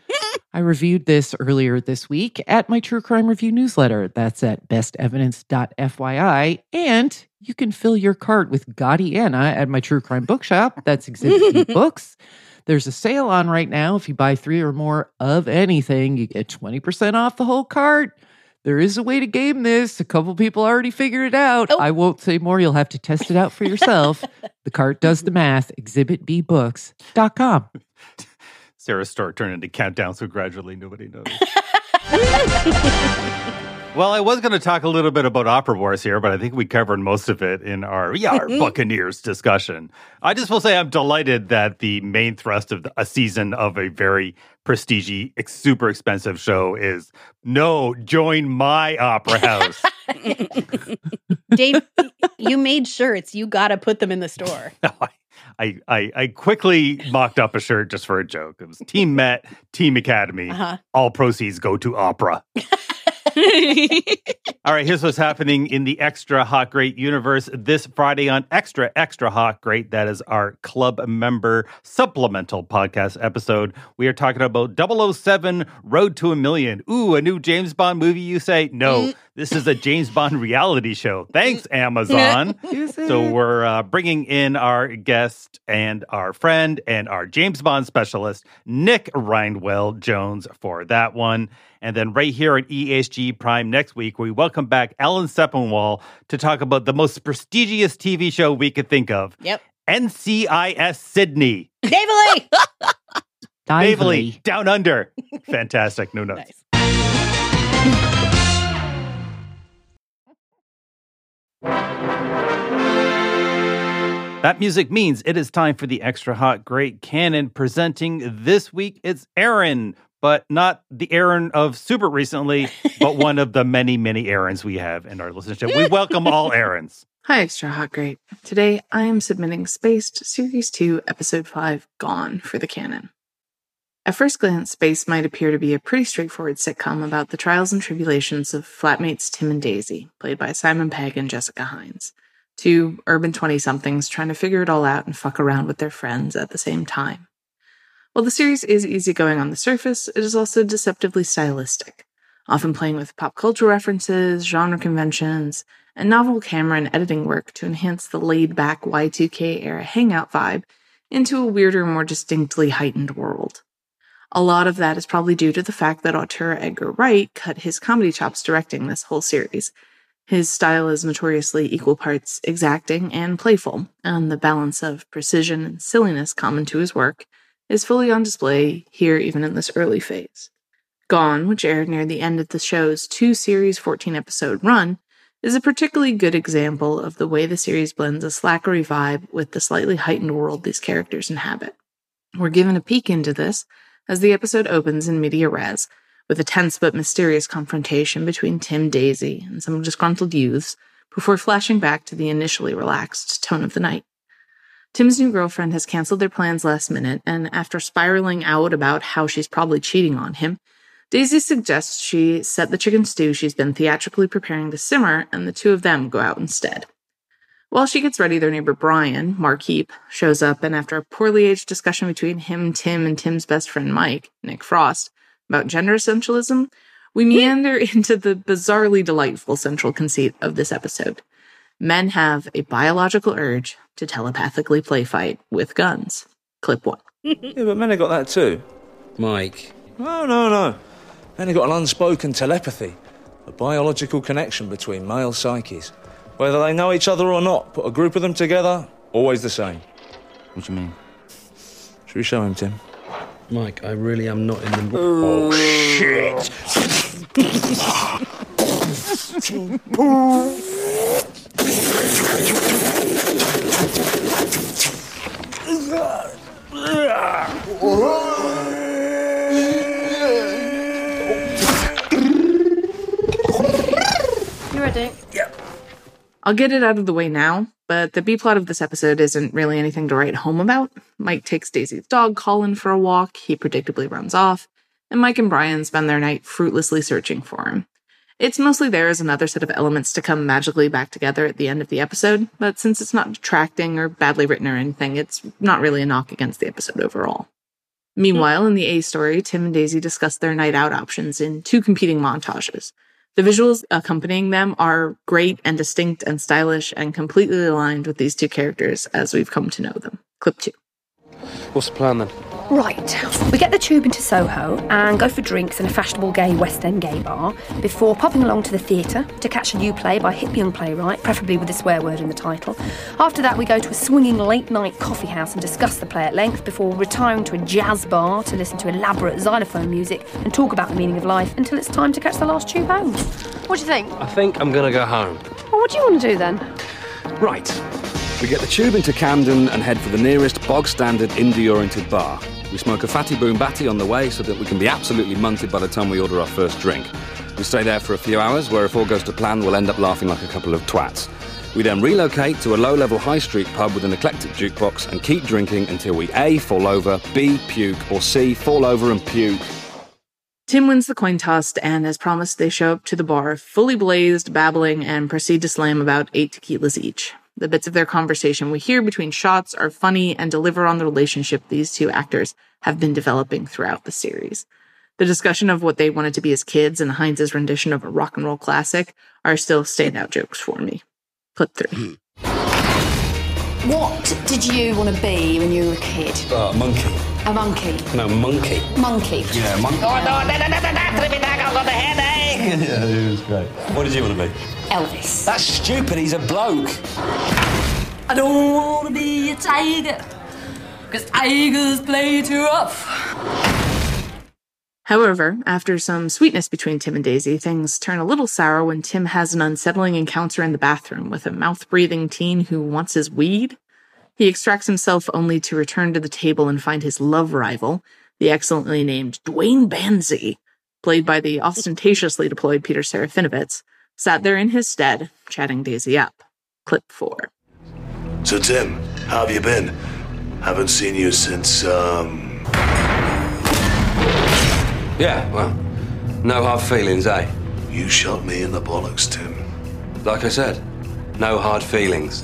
I reviewed this earlier this week at my True Crime Review newsletter. That's at best evidence dot f y i, and you can fill your cart with Gottiana at my True Crime Bookshop. That's Exhibit B Books. There's a sale on right now. If you buy three or more of anything, you get twenty percent off the whole cart. There is a way to game this. A couple people already figured it out. Oh. I won't say more. You'll have to test it out for yourself. The cart does the math. exhibit b books dot com. Sarah's store turned into Countdown, so gradually nobody noticed. Well, I was going to talk a little bit about Opera Wars here, but I think we covered most of it in our, yeah, our Buccaneers discussion. I just will say I'm delighted that the main thrust of the, a season of a very prestigious, super expensive show is, no, join my opera house. Dave, you made shirts. You got to put them in the store. No, I, I, I quickly mocked up a shirt just for a joke. It was Team Met, Team Academy. Uh-huh. All proceeds go to opera. All right, here's what's happening in the Extra Hot Great universe this Friday on Extra Extra Hot Great. That is our club member supplemental podcast episode. We are talking about double oh seven Road to a Million. Ooh, a new James Bond movie, you say? No, this is a James Bond reality show. Thanks, Amazon. So we're uh, bringing in our guest and our friend and our James Bond specialist, Nick Rindwell Jones, for that one. And then right here at E S G Prime next week, we welcome back Alan Sepinwall to talk about the most prestigious T V show we could think of. Yep. N C I S Sydney. Davely! Davely, Down Under. Fantastic. No notes. Nice. That music means it is time for the Extra Hot Great Canon. Presenting this week, it's Aaron, but not the Aaron of super recently, but one of the many, many Aarons we have in our listenership. We welcome all Aarons. Hi, Extra Hot Great. Today, I am submitting Spaced Series two, Episode five, Gone, for the canon. At first glance, Spaced might appear to be a pretty straightforward sitcom about the trials and tribulations of flatmates Tim and Daisy, played by Simon Pegg and Jessica Hines. Two urban twenty-somethings trying to figure it all out and fuck around with their friends at the same time. While the series is easygoing on the surface, it is also deceptively stylistic, often playing with pop culture references, genre conventions, and novel camera and editing work to enhance the laid-back Y two K era hangout vibe into a weirder, more distinctly heightened world. A lot of that is probably due to the fact that auteur Edgar Wright cut his comedy chops directing this whole series. His style is notoriously equal parts exacting and playful, and the balance of precision and silliness common to his work is fully on display here even in this early phase. Gone, which aired near the end of the show's two-series, fourteen-episode run, is a particularly good example of the way the series blends a slackery vibe with the slightly heightened world these characters inhabit. We're given a peek into this as the episode opens in media res, with a tense but mysterious confrontation between Tim, Daisy, and some disgruntled youths, before flashing back to the initially relaxed tone of the night. Tim's new girlfriend has canceled their plans last minute, and after spiraling out about how she's probably cheating on him, Daisy suggests she set the chicken stew she's been theatrically preparing to simmer, and the two of them go out instead. While she gets ready, their neighbor Brian, Mark Heap, shows up, and after a poorly aged discussion between him, Tim, and Tim's best friend Mike, Nick Frost, about gender essentialism, we meander into the bizarrely delightful central conceit of this episode. Men have a biological urge to telepathically play fight with guns. Clip one. Yeah, but men have got that too. Mike. No, no, no. Men have got an unspoken telepathy, a biological connection between male psyches. Whether they know each other or not, put a group of them together, always the same. What do you mean? Should we show him, Tim? Mike, I really am not in the... Oh, shit! You ready? Yeah. I'll get it out of the way now, but the B-plot of this episode isn't really anything to write home about. Mike takes Daisy's dog, Colin, for a walk. He predictably runs off, and Mike and Brian spend their night fruitlessly searching for him. It's mostly there as another set of elements to come magically back together at the end of the episode, but since it's not detracting or badly written or anything, it's not really a knock against the episode overall. Meanwhile, in the A story, Tim and Daisy discuss their night out options in two competing montages. The visuals accompanying them are great and distinct and stylish and completely aligned with these two characters as we've come to know them. Clip two. What's the plan then? Right, we get the tube into Soho and go for drinks in a fashionable gay West End gay bar before popping along to the theatre to catch a new play by a hip young playwright, preferably with a swear word in the title. After that, we go to a swinging late-night coffee house and discuss the play at length before retiring to a jazz bar to listen to elaborate xylophone music and talk about the meaning of life until it's time to catch the last tube home. What do you think? I think I'm going to go home. Well, what do you want to do then? Right. We get the tube into Camden and head for the nearest bog-standard indie-oriented bar. We smoke a fatty boom batty on the way so that we can be absolutely munted by the time we order our first drink. We stay there for a few hours, where if all goes to plan, we'll end up laughing like a couple of twats. We then relocate to a low-level high street pub with an eclectic jukebox and keep drinking until we A, fall over, B, puke, or C, fall over and puke. Tim wins the coin toss, and as promised, they show up to the bar, fully blazed, babbling, and proceed to slam about eight tequilas each. The bits of their conversation we hear between shots are funny and deliver on the relationship these two actors have been developing throughout the series. The discussion of what they wanted to be as kids and Hines' rendition of a rock and roll classic are still standout jokes for me. Clip three. What did you want to be when you were a kid? Uh, monkey. A monkey? No, monkey. Monkey. Yeah, monkey. Oh, no, no, no, no, no, no, no, I've got the headache. Yeah, it was great. What did you want to be? Elvis. That's stupid, he's a bloke. I don't want to be a tiger, because tigers play too rough. However, after some sweetness between Tim and Daisy, things turn a little sour when Tim has an unsettling encounter in the bathroom with a mouth-breathing teen who wants his weed. He extracts himself only to return to the table and find his love rival, the excellently named Dwayne Banzi, played by the ostentatiously deployed Peter Serafinovitz, sat there in his stead, chatting Daisy up. Clip four. So, Tim, how have you been? Haven't seen you since, um... Yeah, well, no hard feelings, eh? You shot me in the bollocks, Tim. Like I said, no hard feelings.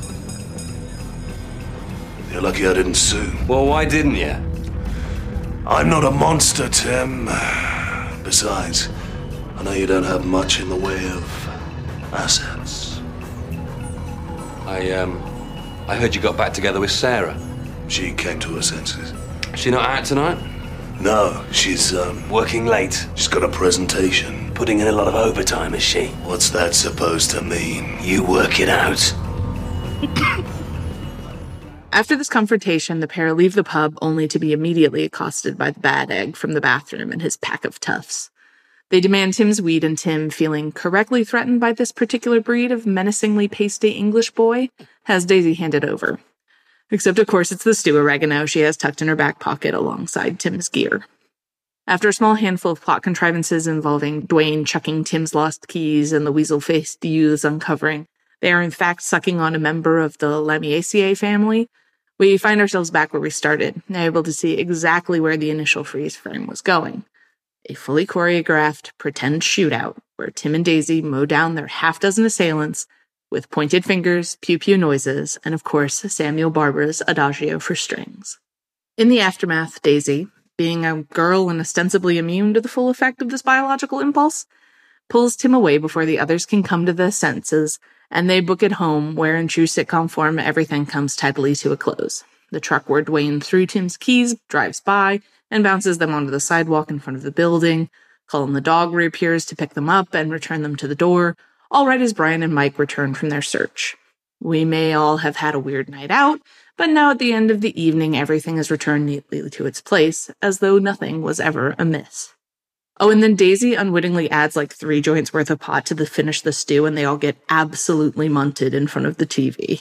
You're lucky I didn't sue. Well, why didn't you? I'm not a monster, Tim. Besides, I know you don't have much in the way of assets. I, um, I heard you got back together with Sarah. She came to her senses. Is she not out tonight? No, she's, um... working late. She's got a presentation. Putting in a lot of overtime, is she? What's that supposed to mean? You work it out. After this confrontation, the pair leave the pub only to be immediately accosted by the bad egg from the bathroom and his pack of toughs. They demand Tim's weed, and Tim, feeling correctly threatened by this particular breed of menacingly pasty English boy, has Daisy handed over. Except, of course, it's the stew oregano she has tucked in her back pocket alongside Tim's gear. After a small handful of plot contrivances involving Dwayne chucking Tim's lost keys and the weasel-faced youths uncovering they are in fact sucking on a member of the Lamiaceae family, we find ourselves back where we started, able to see exactly where the initial freeze frame was going. A fully choreographed pretend shootout where Tim and Daisy mow down their half-dozen assailants with pointed fingers, pew-pew noises, and of course Samuel Barbara's Adagio for strings. In the aftermath, Daisy, being a girl and ostensibly immune to the full effect of this biological impulse, pulls Tim away before the others can come to their senses, and they book it home, where in true sitcom form everything comes tidily to a close. The truck where Dwayne threw Tim's keys drives by and bounces them onto the sidewalk in front of the building. Cullen the dog reappears to pick them up and return them to the door, all right as Brian and Mike return from their search. We may all have had a weird night out, but now at the end of the evening everything is returned neatly to its place, as though nothing was ever amiss. Oh, and then Daisy unwittingly adds like three joints worth of pot to the finish the stew, and they all get absolutely munted in front of the T V.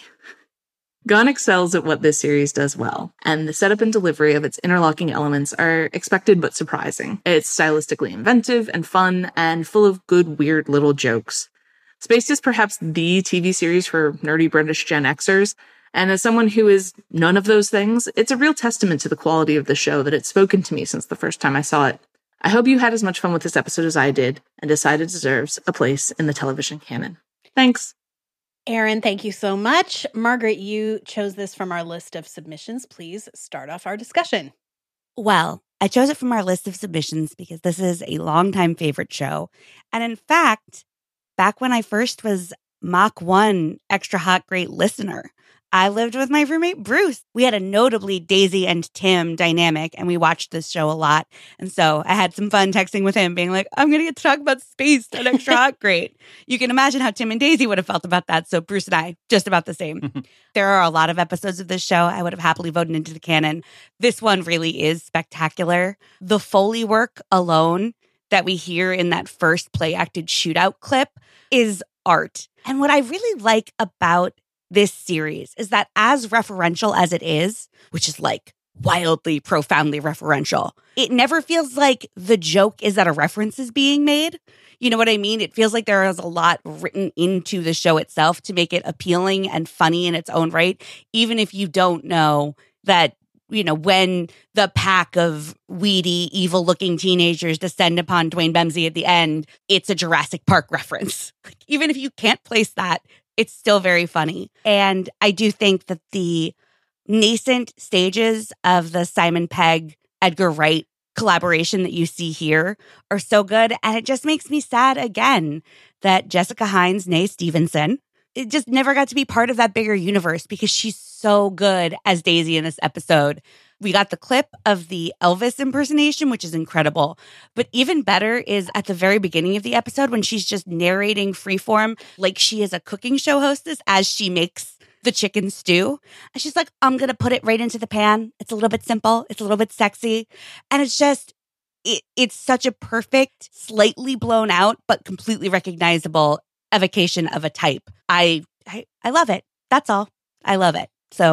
Gunn excels at what this series does well, and the setup and delivery of its interlocking elements are expected but surprising. It's stylistically inventive and fun, and full of good, weird little jokes. Spaced is perhaps the T V series for nerdy British Gen Xers, and as someone who is none of those things, it's a real testament to the quality of the show that it's spoken to me since the first time I saw it. I hope you had as much fun with this episode as I did, and decide it deserves a place in the television canon. Thanks. Erin, thank you so much. Margaret, you chose this from our list of submissions. Please start off our discussion. Well, I chose it from our list of submissions because this is a longtime favorite show. And in fact, back when I first was Mach one Extra Hot Great listener, I lived with my roommate, Bruce. We had a notably Daisy and Tim dynamic, and we watched this show a lot. And so I had some fun texting with him, being like, I'm going to get to talk about space and Extra Hot Great. You can imagine how Tim and Daisy would have felt about that. So Bruce and I, just about the same. There are a lot of episodes of this show I would have happily voted into the canon. This one really is spectacular. The Foley work alone that we hear in that first play-acted shootout clip is art. And what I really like about this series is that as referential as it is, which is like wildly, profoundly referential, it never feels like the joke is that a reference is being made. You know what I mean? It feels like there is a lot written into the show itself to make it appealing and funny in its own right, even if you don't know that, you know, when the pack of weedy, evil-looking teenagers descend upon Dwayne Banzi at the end, it's a Jurassic Park reference. Like, even if you can't place that, it's still very funny. And I do think that the nascent stages of the Simon Pegg, Edgar Wright collaboration that you see here are so good. And it just makes me sad again that Jessica Hines, née Stevenson, it just never got to be part of that bigger universe because she's so good as Daisy in this episode. We got the clip of the Elvis impersonation, which is incredible. But even better is at the very beginning of the episode when she's just narrating freeform like she is a cooking show hostess as she makes the chicken stew. And she's like, I'm going to put it right into the pan. It's a little bit simple. It's a little bit sexy. And it's just, it, it's such a perfect, slightly blown out, but completely recognizable evocation of a type. I, I, I love it. That's all. I love it. So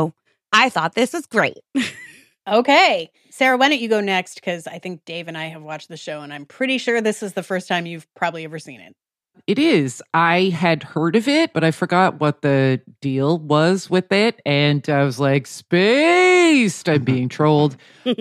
I thought this was great. Okay. Sarah, why don't you go next? Because I think Dave and I have watched the show, and I'm pretty sure this is the first time you've probably ever seen it. It is. I had heard of it, but I forgot what the deal was with it. And I was like, spaced. I'm being trolled.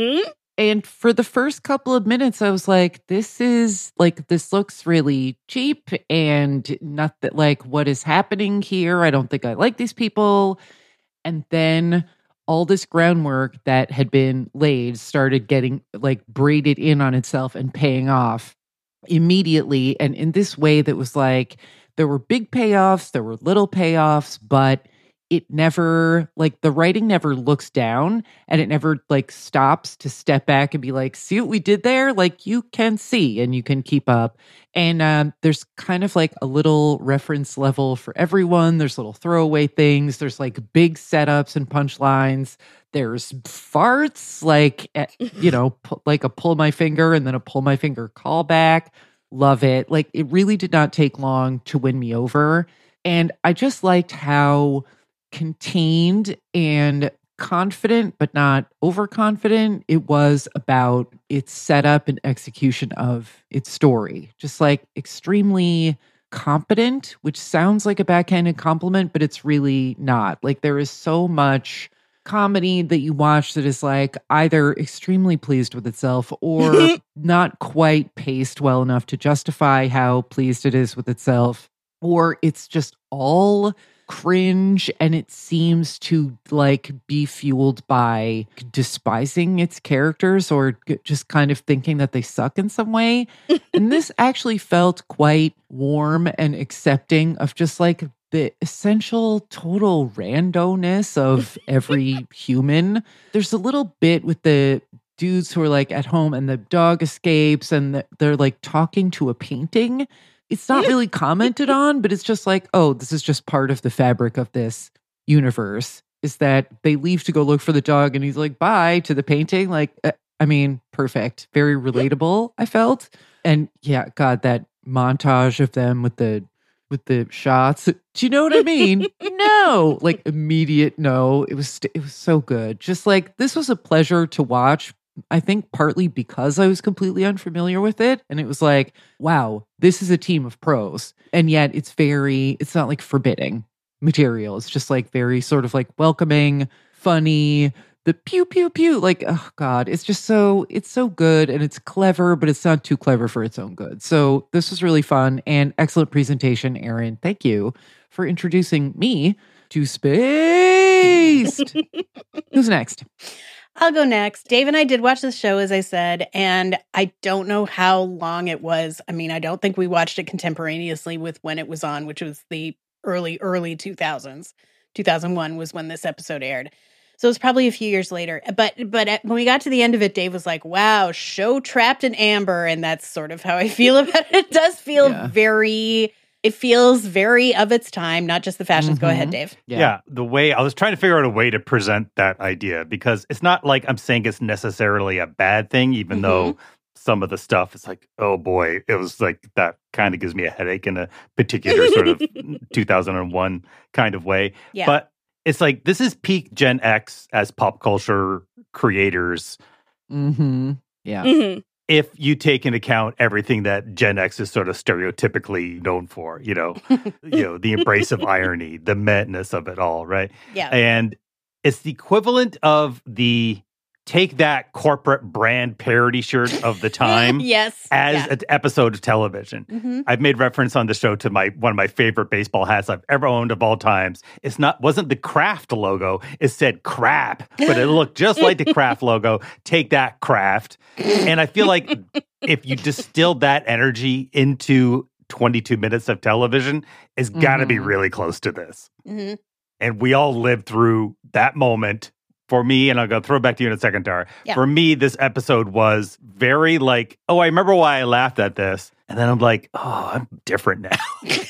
And for the first couple of minutes, I was like, this is like, this looks really cheap and not that like what is happening here. I don't think I like these people. And then all this groundwork that had been laid started getting like braided in on itself and paying off immediately. And in this way that was like, there were big payoffs, there were little payoffs, but it never, like the writing never looks down and it never like stops to step back and be like, see what we did there? Like you can see and you can keep up. And um, there's kind of like a little reference level for everyone. There's little throwaway things. There's like big setups and punchlines. There's farts, like, eh, you know, pu- like a pull my finger and then a pull my finger callback. Love it. Like it really did not take long to win me over. And I just liked how contained and confident, but not overconfident it was about its setup and execution of its story. Just like extremely competent, which sounds like a backhanded compliment, but it's really not. Like there is so much comedy that you watch that is like either extremely pleased with itself or not quite paced well enough to justify how pleased it is with itself, or it's just all cringe and it seems to like be fueled by despising its characters or g- just kind of thinking that they suck in some way. And this actually felt quite warm and accepting of just like the essential total randoness of every human. There's a little bit with the dudes who are like at home and the dog escapes and the, they're like talking to a painting. It's not really commented on, but it's just like, oh, this is just part of the fabric of this universe, is that they leave to go look for the dog and he's like, bye to the painting. Like, uh, I mean, perfect. Very relatable, I felt. And yeah, God, that montage of them with the with the shots. Do you know what I mean? No, like immediate no. It was it was so good. Just like this was a pleasure to watch. I think partly because I was completely unfamiliar with it. And it was like, wow, this is a team of pros. And yet it's very, it's not like forbidding material. It's just like very sort of like welcoming, funny, the pew, pew, pew. Like, oh God, it's just so, it's so good and it's clever, but it's not too clever for its own good. So this was really fun and excellent presentation, Aaron. Thank you for introducing me to Spaced. Who's next? I'll go next. Dave and I did watch this show, as I said, and I don't know how long it was. I mean, I don't think we watched it contemporaneously with when it was on, which was the early, early two thousands. two thousand one was when this episode aired. So it was probably a few years later. But but at, when we got to the end of it, Dave was like, wow, show trapped in amber. And that's sort of how I feel about it. It does feel yeah. very... It feels very of its time, not just the fashions. Mm-hmm. Go ahead, Dave. Yeah. yeah, the way I was trying to figure out a way to present that idea, because it's not like I'm saying it's necessarily a bad thing, even mm-hmm. though some of the stuff is like, oh boy, it was like that kind of gives me a headache in a particular sort of two thousand one kind of way. Yeah. But it's like, this is peak Gen X as pop culture creators. Mm-hmm. Yeah. Mm-hmm. If you take into account everything that Gen X is sort of stereotypically known for, you know, you know, the embrace of irony, the madness of it all, right? Yeah. And it's the equivalent of the take that corporate brand parody shirt of the time yes. as yeah. an episode of television. Mm-hmm. I've made reference on the show to my one of my favorite baseball hats I've ever owned of all times. It's not wasn't the Kraft logo. It said crap, but it looked just like the Kraft logo. Take that, Kraft. And I feel like if you distilled that energy into twenty-two minutes of television, it's got to mm-hmm. be really close to this. Mm-hmm. And we all lived through that moment. For me, and I'll go throw it back to you in a second, Tara. Yeah. For me, this episode was very like, oh, I remember why I laughed at this. And then I'm like, oh, I'm different now.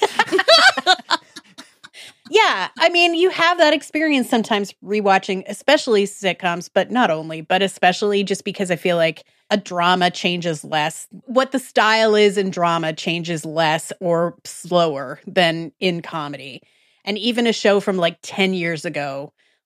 Yeah. I mean, you have that experience sometimes rewatching, especially sitcoms, but not only, but especially just because I feel like a drama changes less. What the style is in drama changes less or slower than in comedy. And even a show from like ten years ago,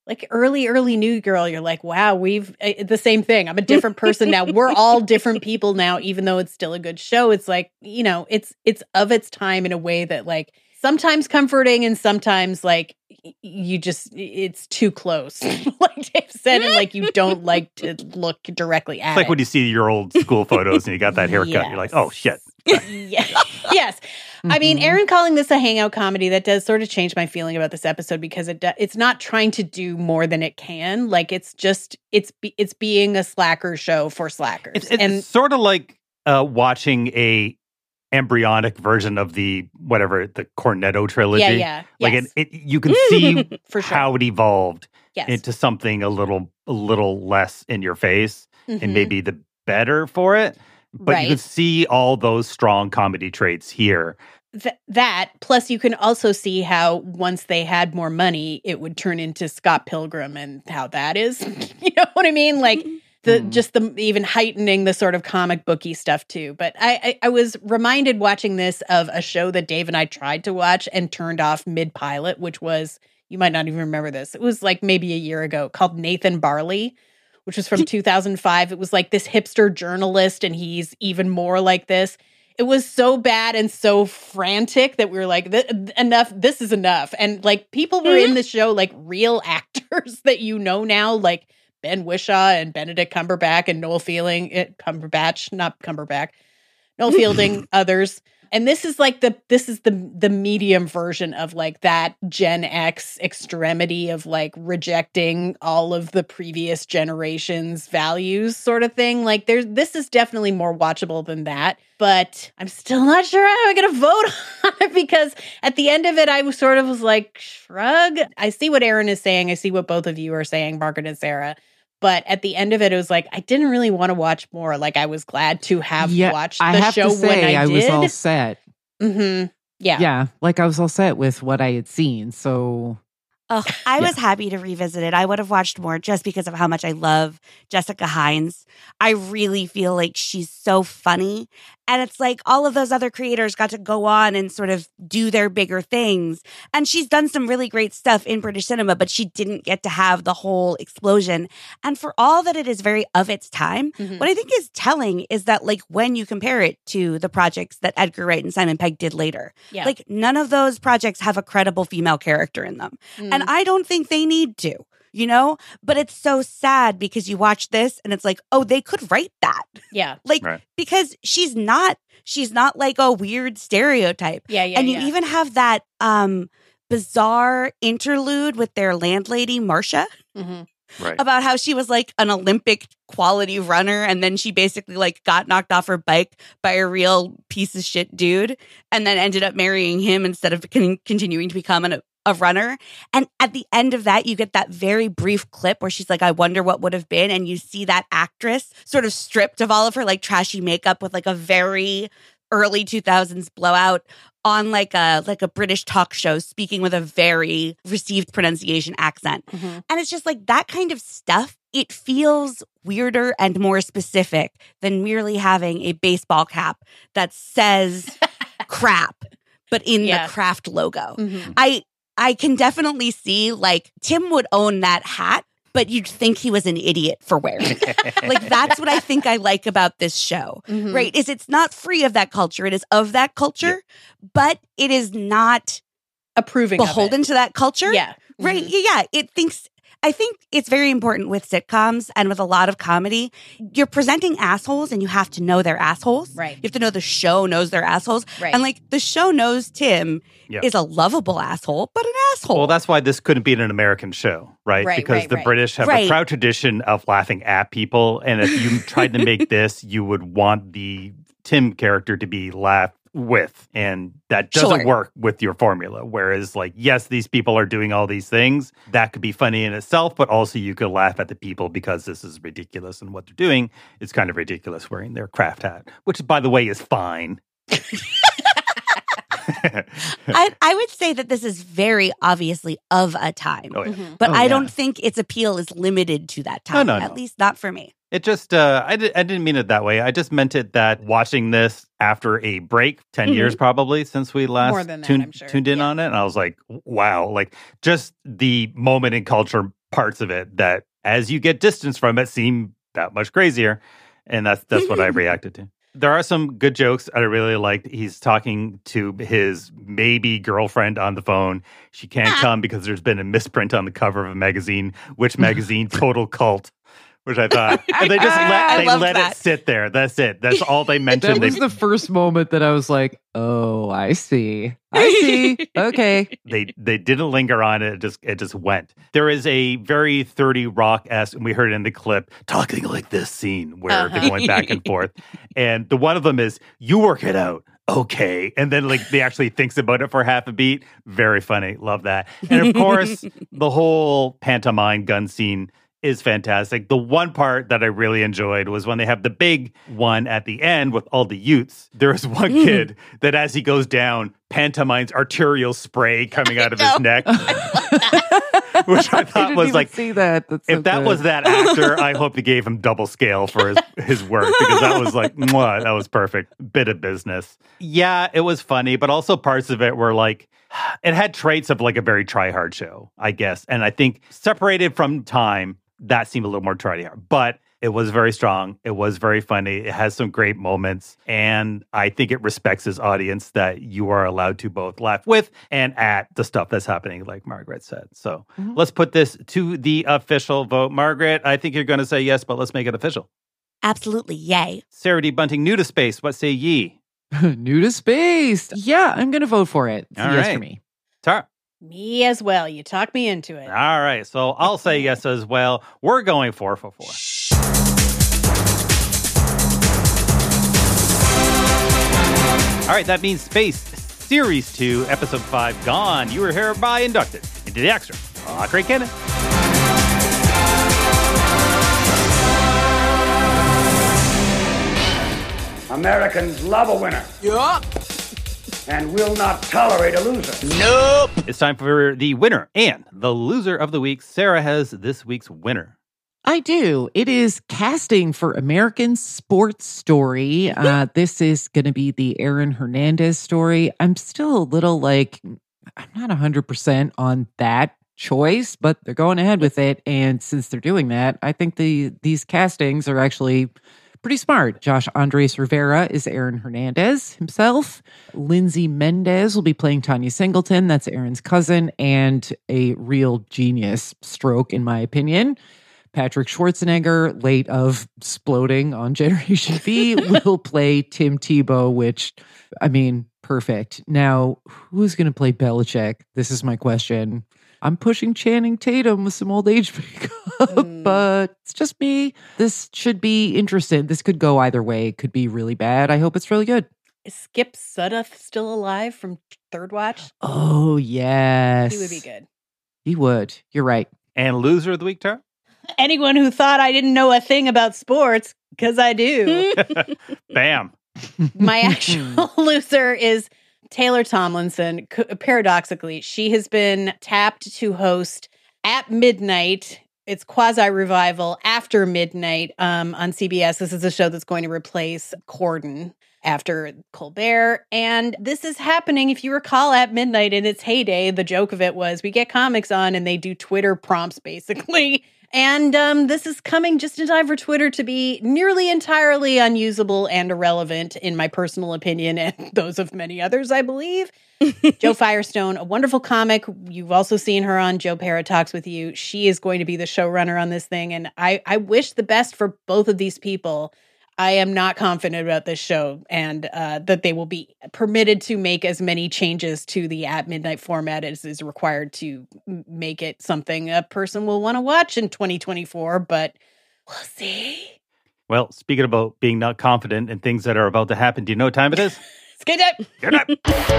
like early, early New Girl, you're like, wow, we've uh, the same thing. I'm a different person now. We're all different people now, even though it's still a good show. It's like, you know, it's it's of its time in a way that like sometimes comforting and sometimes like you just it's too close, like Dave said, and like you don't like to look directly at It's like it. when you see your old school photos and you got that haircut, Yes. you're like, oh shit. Yeah. Yes. I mean, Aaron calling this a hangout comedy, that does sort of change my feeling about this episode because it do- it's not trying to do more than it can. Like it's just it's be- it's being a slacker show for slackers. It's, it's and sort of like uh, watching a embryonic version of the whatever the Cornetto trilogy. Yeah, yeah. Like Yes. it, it, you can see For sure. how it evolved Yes. into something a little a little less in your face Mhm. and maybe the better for it. But you Right. can see all those strong comedy traits here. Th- that plus you can also see how once they had more money, it would turn into Scott Pilgrim and how that is. You know what I mean? Like the just the even heightening the sort of comic booky stuff too. But I, I I was reminded watching this of a show that Dave and I tried to watch and turned off mid pilot, which was, you might not even remember this. It was like maybe a year ago, called Nathan Barley, which was from two thousand five. It was like this hipster journalist, and he's even more like this. It was so bad and so frantic that we were like, th- enough, this is enough. And like people were in the show, like real actors that you know now, like Ben Whishaw and Benedict Cumberbatch and Noel Fielding, it, Cumberbatch, not Cumberbatch, Noel Fielding, others. And this is like the this is the the medium version of like that Gen X extremity of like rejecting all of the previous generation's values sort of thing. Like there's this is definitely more watchable than that. But I'm still not sure how I'm gonna vote on it because at the end of it, I was sort of was like, shrug. I see what Aaron is saying. I see what both of you are saying, Margaret and Sarah. But at the end of it, it was like, I didn't really want to watch more. Like, I was glad to have yeah, watched the I have show to say, when I, I did. was all set. Mm-hmm. Yeah. Yeah, like I was all set with what I had seen. So Oh, I Yeah. was happy to revisit it. I would have watched more just because of how much I love Jessica Hines. I really feel like she's so funny. And it's like all of those other creators got to go on and sort of do their bigger things. And she's done some really great stuff in British cinema, but she didn't get to have the whole explosion. And for all that it is very of its time, Mhm. what I think is telling is that, like, when you compare it to the projects that Edgar Wright and Simon Pegg did later, Yeah. like, none of those projects have a credible female character in them. Mm. And I don't think they need to, you know? But it's so sad because you watch this and it's like, oh, they could write that. Yeah. Like, Right. because she's not, she's not like a weird stereotype. Yeah. Yeah. and you yeah. even have that um bizarre interlude with their landlady, Marcia, Mhm. Right. about how she was like an Olympic quality runner and then she basically like got knocked off her bike by a real piece of shit dude and then ended up marrying him instead of con- continuing to become an, a runner. And at the end of that, you get that very brief clip where she's like, I wonder what would have been. And you see that actress sort of stripped of all of her like trashy makeup with like a very early two thousands blowout on like a like a British talk show speaking with a very received pronunciation accent. Mhm. And it's just like that kind of stuff. It feels weirder and more specific than merely having a baseball cap that says crap, but in Yeah. the Kraft logo. Mhm. I I can definitely see like Tim would own that hat, but you'd think he was an idiot for wearing it. Like that's what I think I like about this show. Mhm. Right? Is it's not free of that culture. It is of that culture, but it is not Approving of beholden it. to that culture. Yeah. Right. Mhm. Yeah, yeah. It thinks, I think it's very important with sitcoms and with a lot of comedy. You're presenting assholes and you have to know they're assholes. Right. You have to know the show knows they're assholes. Right. And like the show knows Tim Yeah. is a lovable asshole, but an asshole. Well, that's why this couldn't be an American show, right? Right, because right, the right. British have Right. a proud tradition of laughing at people. And if you tried to make this, you would want the Tim character to be laughed with. And that doesn't Sure. work with your formula. Whereas, like, yes, these people are doing all these things. That could be funny in itself, but also you could laugh at the people because this is ridiculous. And what they're doing is kind of ridiculous wearing their craft hat, which, by the way, is fine. I, I would say that this is very obviously of a time, Oh, yeah. Mhm. but Oh, I yeah. don't think its appeal is limited to that time. no, At no. least not for me. It just, uh, I, di- I didn't mean it that way. I just meant it that watching this after a break, ten Mhm. years probably since we last More than that, tuned, I'm sure. tuned in Yeah. on it. And I was like, wow, like just the moment in culture parts of it that, as you get distance from it, seem that much crazier. And that's that's what I reacted to. There are some good jokes I really liked. He's talking to his maybe girlfriend on the phone. She can't come because there's been a misprint on the cover of a magazine. Which magazine? Total Cult. Which I thought. And they just let, they let it sit there. That's it. That's all they mentioned. That was the first moment that I was like, oh, I see. I see. Okay. They they didn't linger on it. It just it just went. There is a very thirty Rock-esque, and we heard it in the clip, talking like this scene where Uh-huh. they're going back and forth. And the one of them is, you work it out. Okay. And then like they actually thinks about it for half a beat. Very funny. Love that. And of course, the whole pantomime gun scene is fantastic. The one part that I really enjoyed was when they have the big one at the end with all the youths. There is one kid that as he goes down, pantomimes arterial spray coming out of his neck. Which I thought didn't was even like, see that. That's if so that good. was that actor, I hope they gave him double scale for his, his work, because that was like, mwah, that was perfect. Bit of business. Yeah, it was funny, but also parts of it were like, it had traits of like a very try-hard show, I guess. And I think separated from time, that seemed a little more try-hard. But it was very strong. It was very funny. It has some great moments. And I think it respects his audience that you are allowed to both laugh with and at the stuff that's happening, like Margaret said. So Mm-hmm. let's put this to the official vote. Margaret, I think you're going to say yes, but let's make it official. Absolutely. Yay. Sarah D. Bunting, new to space. What say ye? New to space. Yeah, I'm going to vote for it. It's a All yes right. for me. Tara. Me as well. You talked me into it. All right. So I'll say yes as well. We're going four for four. All right. That means Space Series two, Episode five, Gone. You were hereby inducted into the extra Rock Great Canon. Americans love a winner. Yup. And will not tolerate a loser. Nope. It's time for the winner and the loser of the week. Sarah has this week's winner. I do. It is casting for American Sports Story. Uh, this is going to be the Aaron Hernandez story. I'm still a little like, I'm not one hundred percent on that choice, but they're going ahead with it. And since they're doing that, I think the these castings are actually pretty smart. Josh Andres Rivera is Aaron Hernandez himself. Lindsay Mendez will be playing Tanya Singleton. That's Aaron's cousin and a real genius stroke, in my opinion. Patrick Schwarzenegger, late of Sploding on Generation V, will play Tim Tebow, which, I mean, perfect. Now, who's going to play Belichick? This is my question. I'm pushing Channing Tatum with some old age makeup, but it's just me. This should be interesting. This could go either way. It could be really bad. I hope it's really good. Is Skip Sudduth still alive from Third Watch? Oh, yes. He would be good. He would. You're right. And loser of the week, Tara? Anyone who thought I didn't know a thing about sports, because I do. Bam. My actual loser is Taylor Tomlinson. C- paradoxically, she has been tapped to host At Midnight. It's quasi-revival After Midnight um, on C B S. This is a show that's going to replace Corden after Colbert. And this is happening, if you recall, At Midnight in its heyday. The joke of it was we get comics on and they do Twitter prompts, basically. And um, this is coming just in time for Twitter to be nearly entirely unusable and irrelevant, in my personal opinion, and those of many others, I believe. Joe Firestone, a wonderful comic. You've also seen her on Joe Para Talks with You. She is going to be the showrunner on this thing, and I, I wish the best for both of these people. I am not confident about this show and uh, that they will be permitted to make as many changes to the At Midnight format as is required to make it something a person will want to watch in twenty twenty-four, but we'll see. Well, speaking about being not confident in things that are about to happen, do you know what time it is? It's good time. Good time.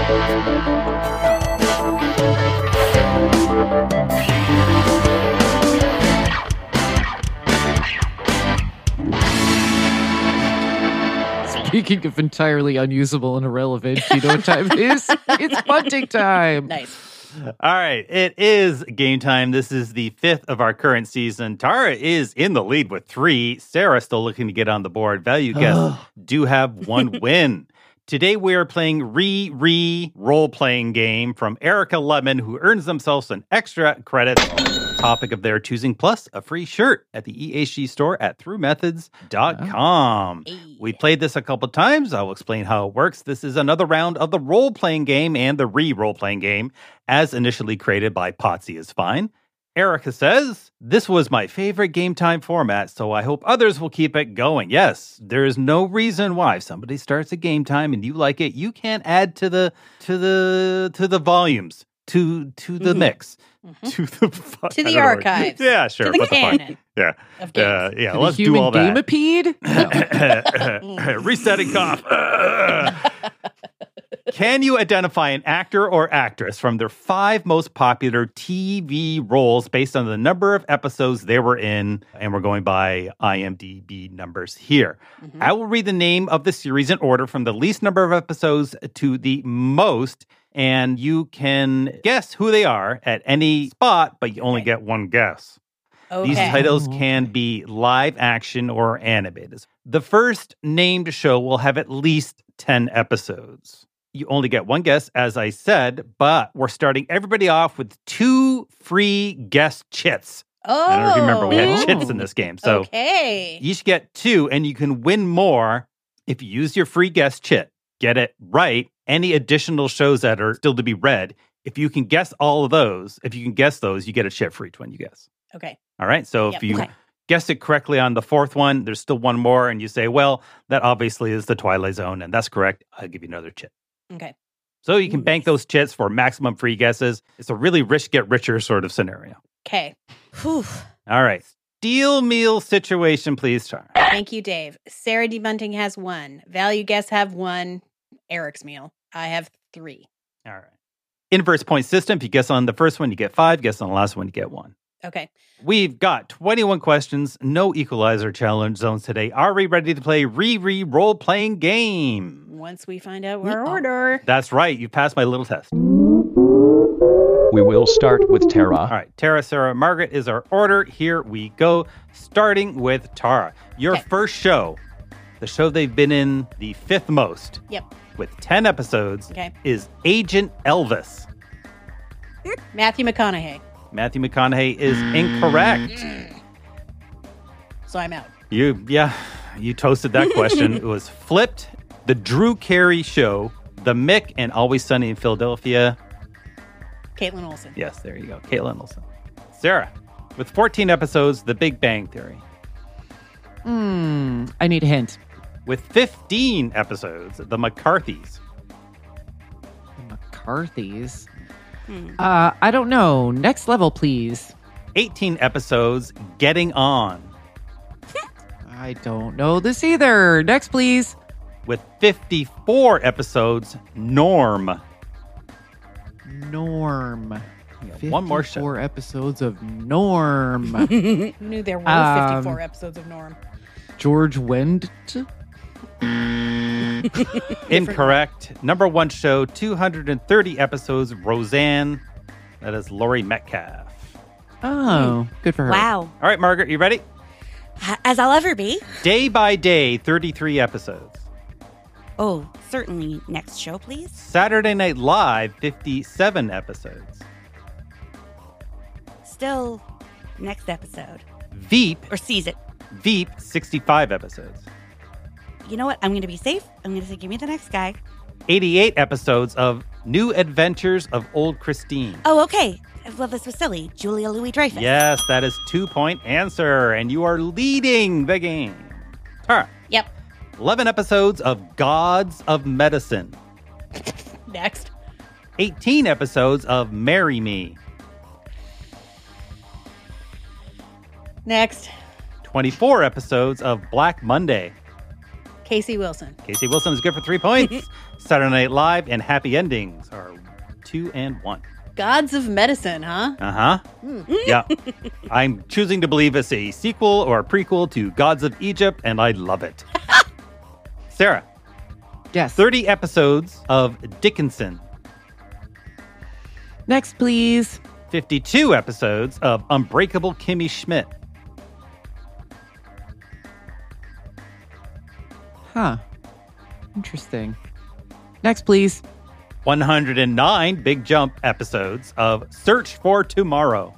Speaking of entirely unusable and irrelevant, you know what time it is? It's bunting time. Nice. All right, it is game time. This is the fifth of our current season. Tara is in the lead with three. Sarah still looking to get on the board. Value guests do have one win. Today we are playing Re-Re role-playing game from Erica Lemon, who earns themselves an extra credit. Topic of their choosing, plus a free shirt at the E H G store at through methods dot com. Hey. We played this a couple times. I'll explain how it works. This is another round of the role-playing game and the re-role-playing game, as initially created by Potsy is Fine. Erica says, this was my favorite game time format, so I hope others will keep it going. Yes, there is no reason why if somebody starts a game time and you like it, you can't add to the to the to the volumes, to to the mm-hmm. mix, mm-hmm. to the fuck, to the archives. Yeah, sure. To the what canon. The fuck? Yeah. Of games. Uh, yeah, to let's the do all that. Gamapede? Resetting cough. Can you identify an actor or actress from their five most popular T V roles based on the number of episodes they were in? And we're going by I M D B numbers here. Mm-hmm. I will read the name of the series in order from the least number of episodes to the most, and you can guess who they are at any spot, but you only get one guess. Okay. These titles can be live action or animated. The first named show will have at least ten episodes. You only get one guess, as I said, but we're starting everybody off with two free guest chits. Oh. I don't know if you remember, we had chits in this game. So okay. you each get two, and you can win more if you use your free guest chit. Get it right. Any additional shows that are still to be read, if you can guess all of those, if you can guess those, you get a chit for each one you guess. Okay. All right. So yep. if you okay. guessed it correctly on the fourth one, there's still one more, and you say, well, that obviously is the Twilight Zone, and that's correct. I'll give you another chit. Okay. So you can bank those chits for maximum free guesses. It's a really rich get richer sort of scenario. Okay. Whew. All right. Steel meal situation, please, Tara. Thank you, Dave. Sarah D. Bunting has one. Value guess have one. Eric's meal. I have three. All right. Inverse point system. If you guess on the first one, you get five. Guess on the last one, you get one. Okay. We've got twenty-one questions, no equalizer challenge zones today. Are we ready to play Re-Re role-playing game? Once we find out our order. That's right. You passed my little test. We will start with Tara. All right. Tara, Sarah, Margaret is our order. Here we go. Starting with Tara. Your okay. first show, the show they've been in the fifth most. Yep. With ten episodes, okay. is Agent Elvis. Matthew McConaughey. Matthew McConaughey is incorrect. So I'm out. You, yeah, you toasted that question. It was Flipped, The Drew Carey Show, The Mick, and Always Sunny in Philadelphia. Caitlin Olsen. Yes, there you go. Caitlin Olsen. Sarah, with fourteen episodes, The Big Bang Theory. Hmm, I need a hint. With fifteen episodes, The McCarthys. The McCarthys? Hmm. Uh, I don't know. Next level, please. eighteen episodes, Getting On. I don't know this either. Next, please. With fifty-four episodes, Norm. Norm. Yeah, one more show. Four episodes of Norm. Who knew there were um, fifty-four episodes of Norm? George Wendt? Incorrect. Number one show, two hundred thirty episodes, Roseanne. That is Laurie Metcalf. Oh, good for her. Wow. All right, Margaret, you ready? As I'll ever be. Day by Day, thirty-three episodes. Oh, certainly. Next show, please. Saturday Night Live, fifty-seven episodes. Still, next episode. Veep. Or season. Veep, sixty-five episodes. You know what? I'm going to be safe. I'm going to say, give me the next guy. eighty-eight episodes of New Adventures of Old Christine. Oh, okay. Well, this was silly. Julia Louis-Dreyfus. Yes, that is two-point answer, and you are leading the game. Tara. Yep. eleven episodes of Gods of Medicine. Next. eighteen episodes of Marry Me. Next. twenty-four episodes of Black Monday. Casey Wilson. Casey Wilson is good for three points. Saturday Night Live and Happy Endings are two and one. Gods of Medicine, huh? Uh-huh. Mm. Yeah. I'm choosing to believe it's a sequel or a prequel to Gods of Egypt, and I love it. Sarah. Yes. thirty episodes of Dickinson. Next, please. fifty-two episodes of Unbreakable Kimmy Schmidt. Huh. Interesting. Next, please. one hundred nine big jump episodes of Search for Tomorrow.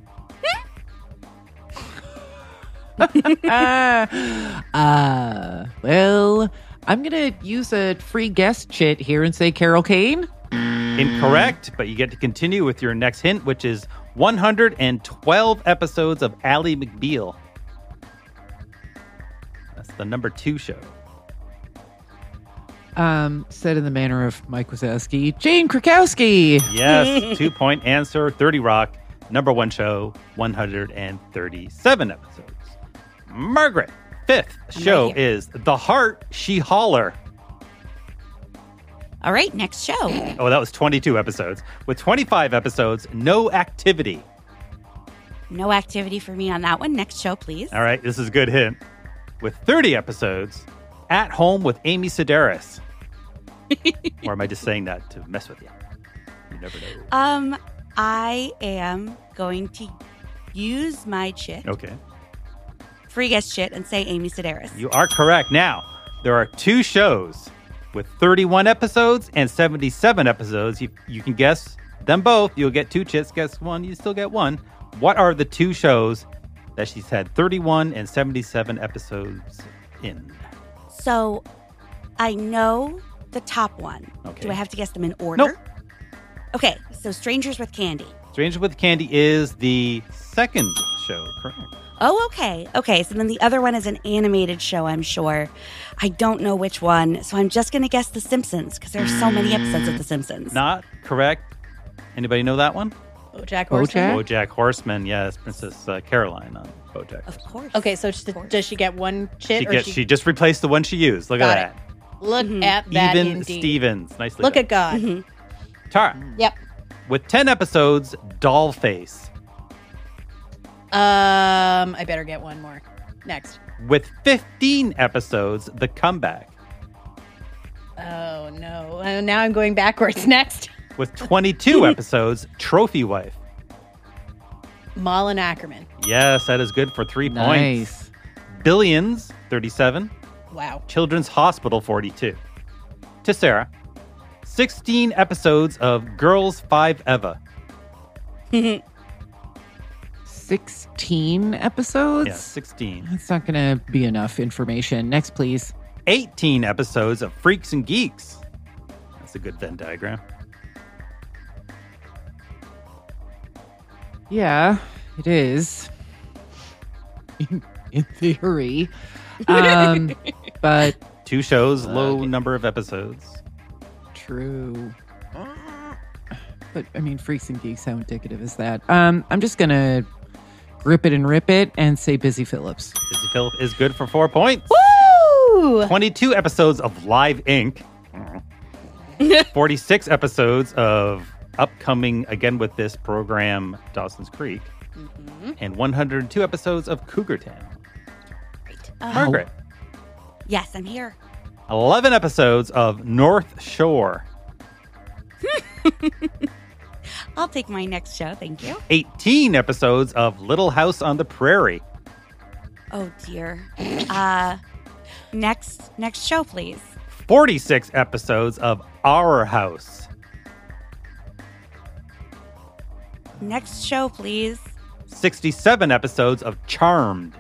uh, well, I'm going to use a free guest chit here and say Carol Kane. Incorrect, but you get to continue with your next hint, which is one hundred twelve episodes of Ally McBeal. That's the number two show. Um, said in the manner of Mike Wazowski, Jane Krakowski. Yes, two-point answer, thirty Rock, number one show, one hundred thirty-seven episodes. Margaret, fifth I'm show right here. is The Heart She Holler. All right, next show. Oh, that was twenty-two episodes. With twenty-five episodes, No Activity. No activity for me on that one. Next show, please. All right, this is a good hint. With thirty episodes, At Home with Amy Sedaris. Or am I just saying that to mess with you? You never know. Um, I am going to use my chit, Okay. free guest chit, and say Amy Sedaris. You are correct. Now, there are two shows with thirty-one episodes and seventy-seven episodes. You, you can guess them both. You'll get two chits. Guess one, you still get one. What are the two shows that she's had thirty-one and seventy-seven episodes in? So, I know the top one. Okay. Do I have to guess them in order? Nope. Okay, so Strangers with Candy. Stranger with Candy is the second show, correct? Oh, okay. Okay, so then the other one is an animated show, I'm sure. I don't know which one, so I'm just going to guess The Simpsons, because there are so many episodes of The Simpsons. Not correct. Anybody know that one? BoJack Horseman. BoJack Horseman, yes. Princess uh, Caroline on BoJack. Of course. Okay, so sh- does she get one chit? She, or gets, she... she just replaced the one she used. Look Got at it. that. Look at that, Even indeed. Stevens. Nicely Look done. at God. Mm-hmm. Tara. Yep. With ten episodes, Dollface. Um, I better get one more. Next. With fifteen episodes, The Comeback. Oh, no. Uh, now I'm going backwards. Next. With twenty-two episodes, Trophy Wife. Malin Ackerman. Yes, that is good for three Nice. points. Billions, thirty-seven. Wow. Children's Hospital, forty-two. To Sarah, sixteen episodes of Girls Five Eva. sixteen episodes? Yeah, sixteen. That's not going to be enough information. Next, please. eighteen episodes of Freaks and Geeks. That's a good Venn diagram. Yeah, it is. In, in theory. Um, but Two shows, Uh, low number of episodes. true. But, I mean, Freaks and Geeks, how indicative is that? Um, I'm just going to grip it and rip it and say Busy Phillips. Busy Philip is good for four points. Woo! twenty-two episodes of Live Incorporated. forty-six episodes of upcoming, again with this program, Dawson's Creek. Mm-hmm. And one hundred two episodes of Cougar Town. Uh, Margaret. Yes, I'm here. eleven episodes of North Shore. I'll take my next show. Thank you. eighteen episodes of Little House on the Prairie. Oh, dear. Uh, next, next show, please. forty-six episodes of Our House. Next show, please. sixty-seven episodes of Charmed.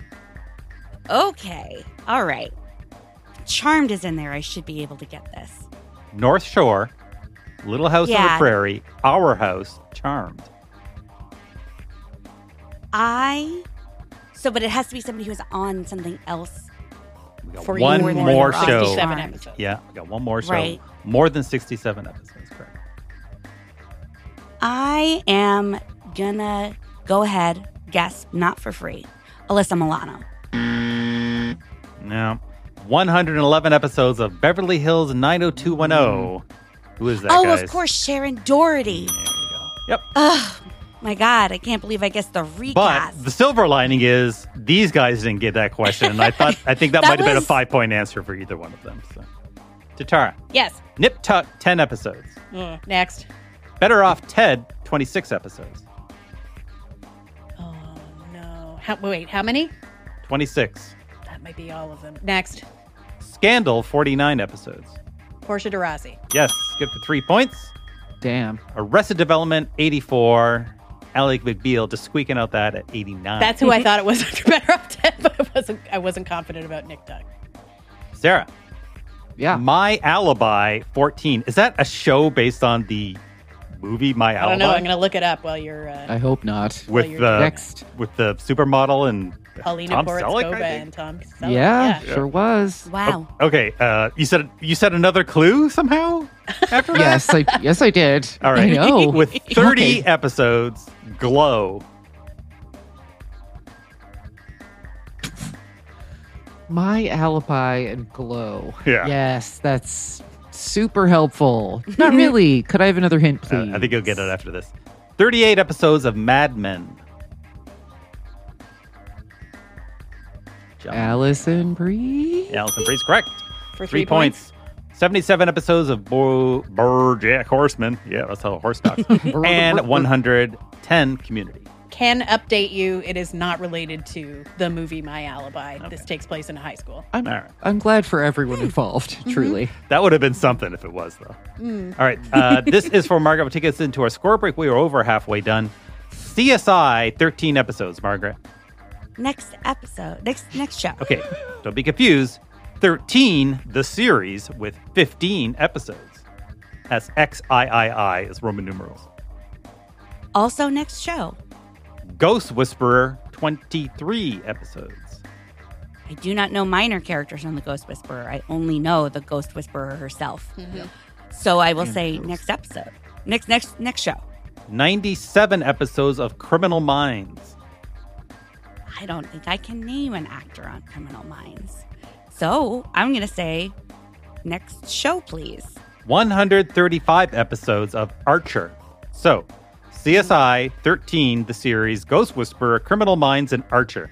Okay. All right. Charmed is in there. I should be able to get this. North Shore, Little House on Yeah. the Prairie, Our House, Charmed. I. So, but it has to be somebody who's on something else. We got For one more than more show. sixty-seven episodes. Yeah, we got one more show. Right. More than sixty-seven episodes, correct. I am gonna go ahead, guess, not for free. Alyssa Milano. No. one hundred eleven episodes of Beverly Hills nine oh two one oh. Who is that, Oh, guys? of course, Sharon Doherty. There we go. Yep. Oh, my God. I can't believe I guessed the But recast. the silver lining is these guys didn't get that question. And I thought I think that, That might have been a was- five point answer for either one of them. So to Tara. Yes. Nip Tuck, ten episodes. Mm, next. Better Off Ted, twenty-six episodes. Oh, no. How, wait, how many? twenty-six. That might be all of them. Next. Scandal, forty-nine episodes. Portia de Rossi. Yes, good for three points. Damn. Arrested Development, eighty-four. Alec McBeal just squeaking out that at eighty-nine. That's who I thought it was after Better Off Dead, but I wasn't, I wasn't confident about Nick Tuck. Sarah. Yeah. My Alibi, fourteen. Is that a show based on the movie My Alibi? I don't know. I'm going to look it up while you're... Uh, I hope not. With you're the next. with the supermodel and Paulina Tom Selleck, I Porizkova think? and Tom Selleck. Yeah, sure was. Wow. Oh, okay, uh, you said you said another clue somehow after that? Yes, I yes I did. All right. I know. With thirty Okay. episodes, Glow. My Alibi and Glow. Yeah. Yes, that's super helpful. Not really. Could I have another hint, please? Uh, I think you'll get it after this. thirty-eight episodes of Mad Men. John. Allison Brie. Allison Bree's correct. For Three three points. seventy-seven episodes of Bo- BoJack Horseman. Yeah, that's how a horse talks. And one hundred ten Community. Can update you, it is not related to the movie My Alibi. Okay. This takes place in a high school. I'm, All right. I'm glad for everyone involved, truly. That would have been something if it was, though. Mm. All right. Uh, this is for Margaret. We'll take us into our score break. We are over halfway done. C S I, thirteen episodes, Margaret. Next episode. Next next show. Okay. Don't be confused. thirteen, the series, with fifteen episodes. That's X I I I as Roman numerals. Also next show. Ghost Whisperer, twenty-three episodes. I do not know minor characters on the Ghost Whisperer. I only know the Ghost Whisperer herself. Mm-hmm. So I will Yeah, say ghost. next episode. Next next next show. ninety-seven episodes of Criminal Minds. I don't think I can name an actor on Criminal Minds. So I'm going to say next show, please. one hundred thirty-five episodes of Archer. So, C S I, thirteen, the series, Ghost Whisperer, Criminal Minds, and Archer.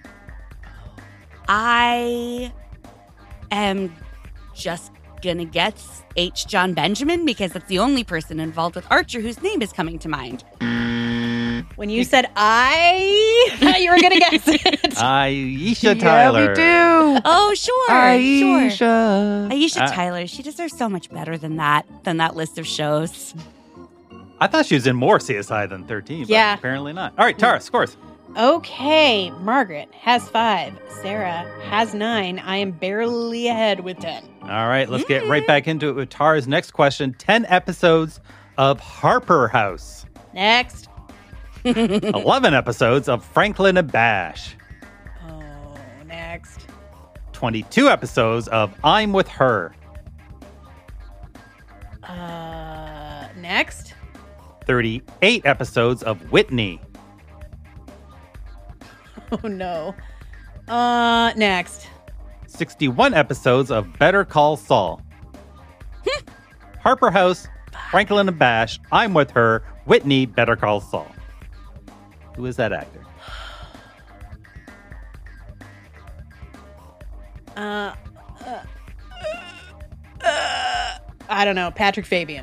I am just going to guess H. John Benjamin because that's the only person involved with Archer whose name is coming to mind. When you said I, you were going to guess it. Aisha Tyler. Yeah, we do. Oh, sure. Aisha. Sure. Aisha Uh, Tyler. She deserves so much better than that, than that list of shows. I thought she was in more C S I than thirteen, but Yeah. apparently not. All right, Tara, scores. Okay, Margaret has five. Sarah has nine. I am barely ahead with ten. All right, let's get right back into it with Tara's next question. ten episodes of Harper House. Next. eleven episodes of Franklin and Bash. Oh, next. twenty-two episodes of I'm With Her. Uh, next. thirty-eight episodes of Whitney. Oh, no. Uh, next. sixty-one episodes of Better Call Saul. Harper House, Franklin and Bash, I'm With Her, Whitney, Better Call Saul. Who is that actor? Uh, uh, uh, I don't know. Patrick Fabian.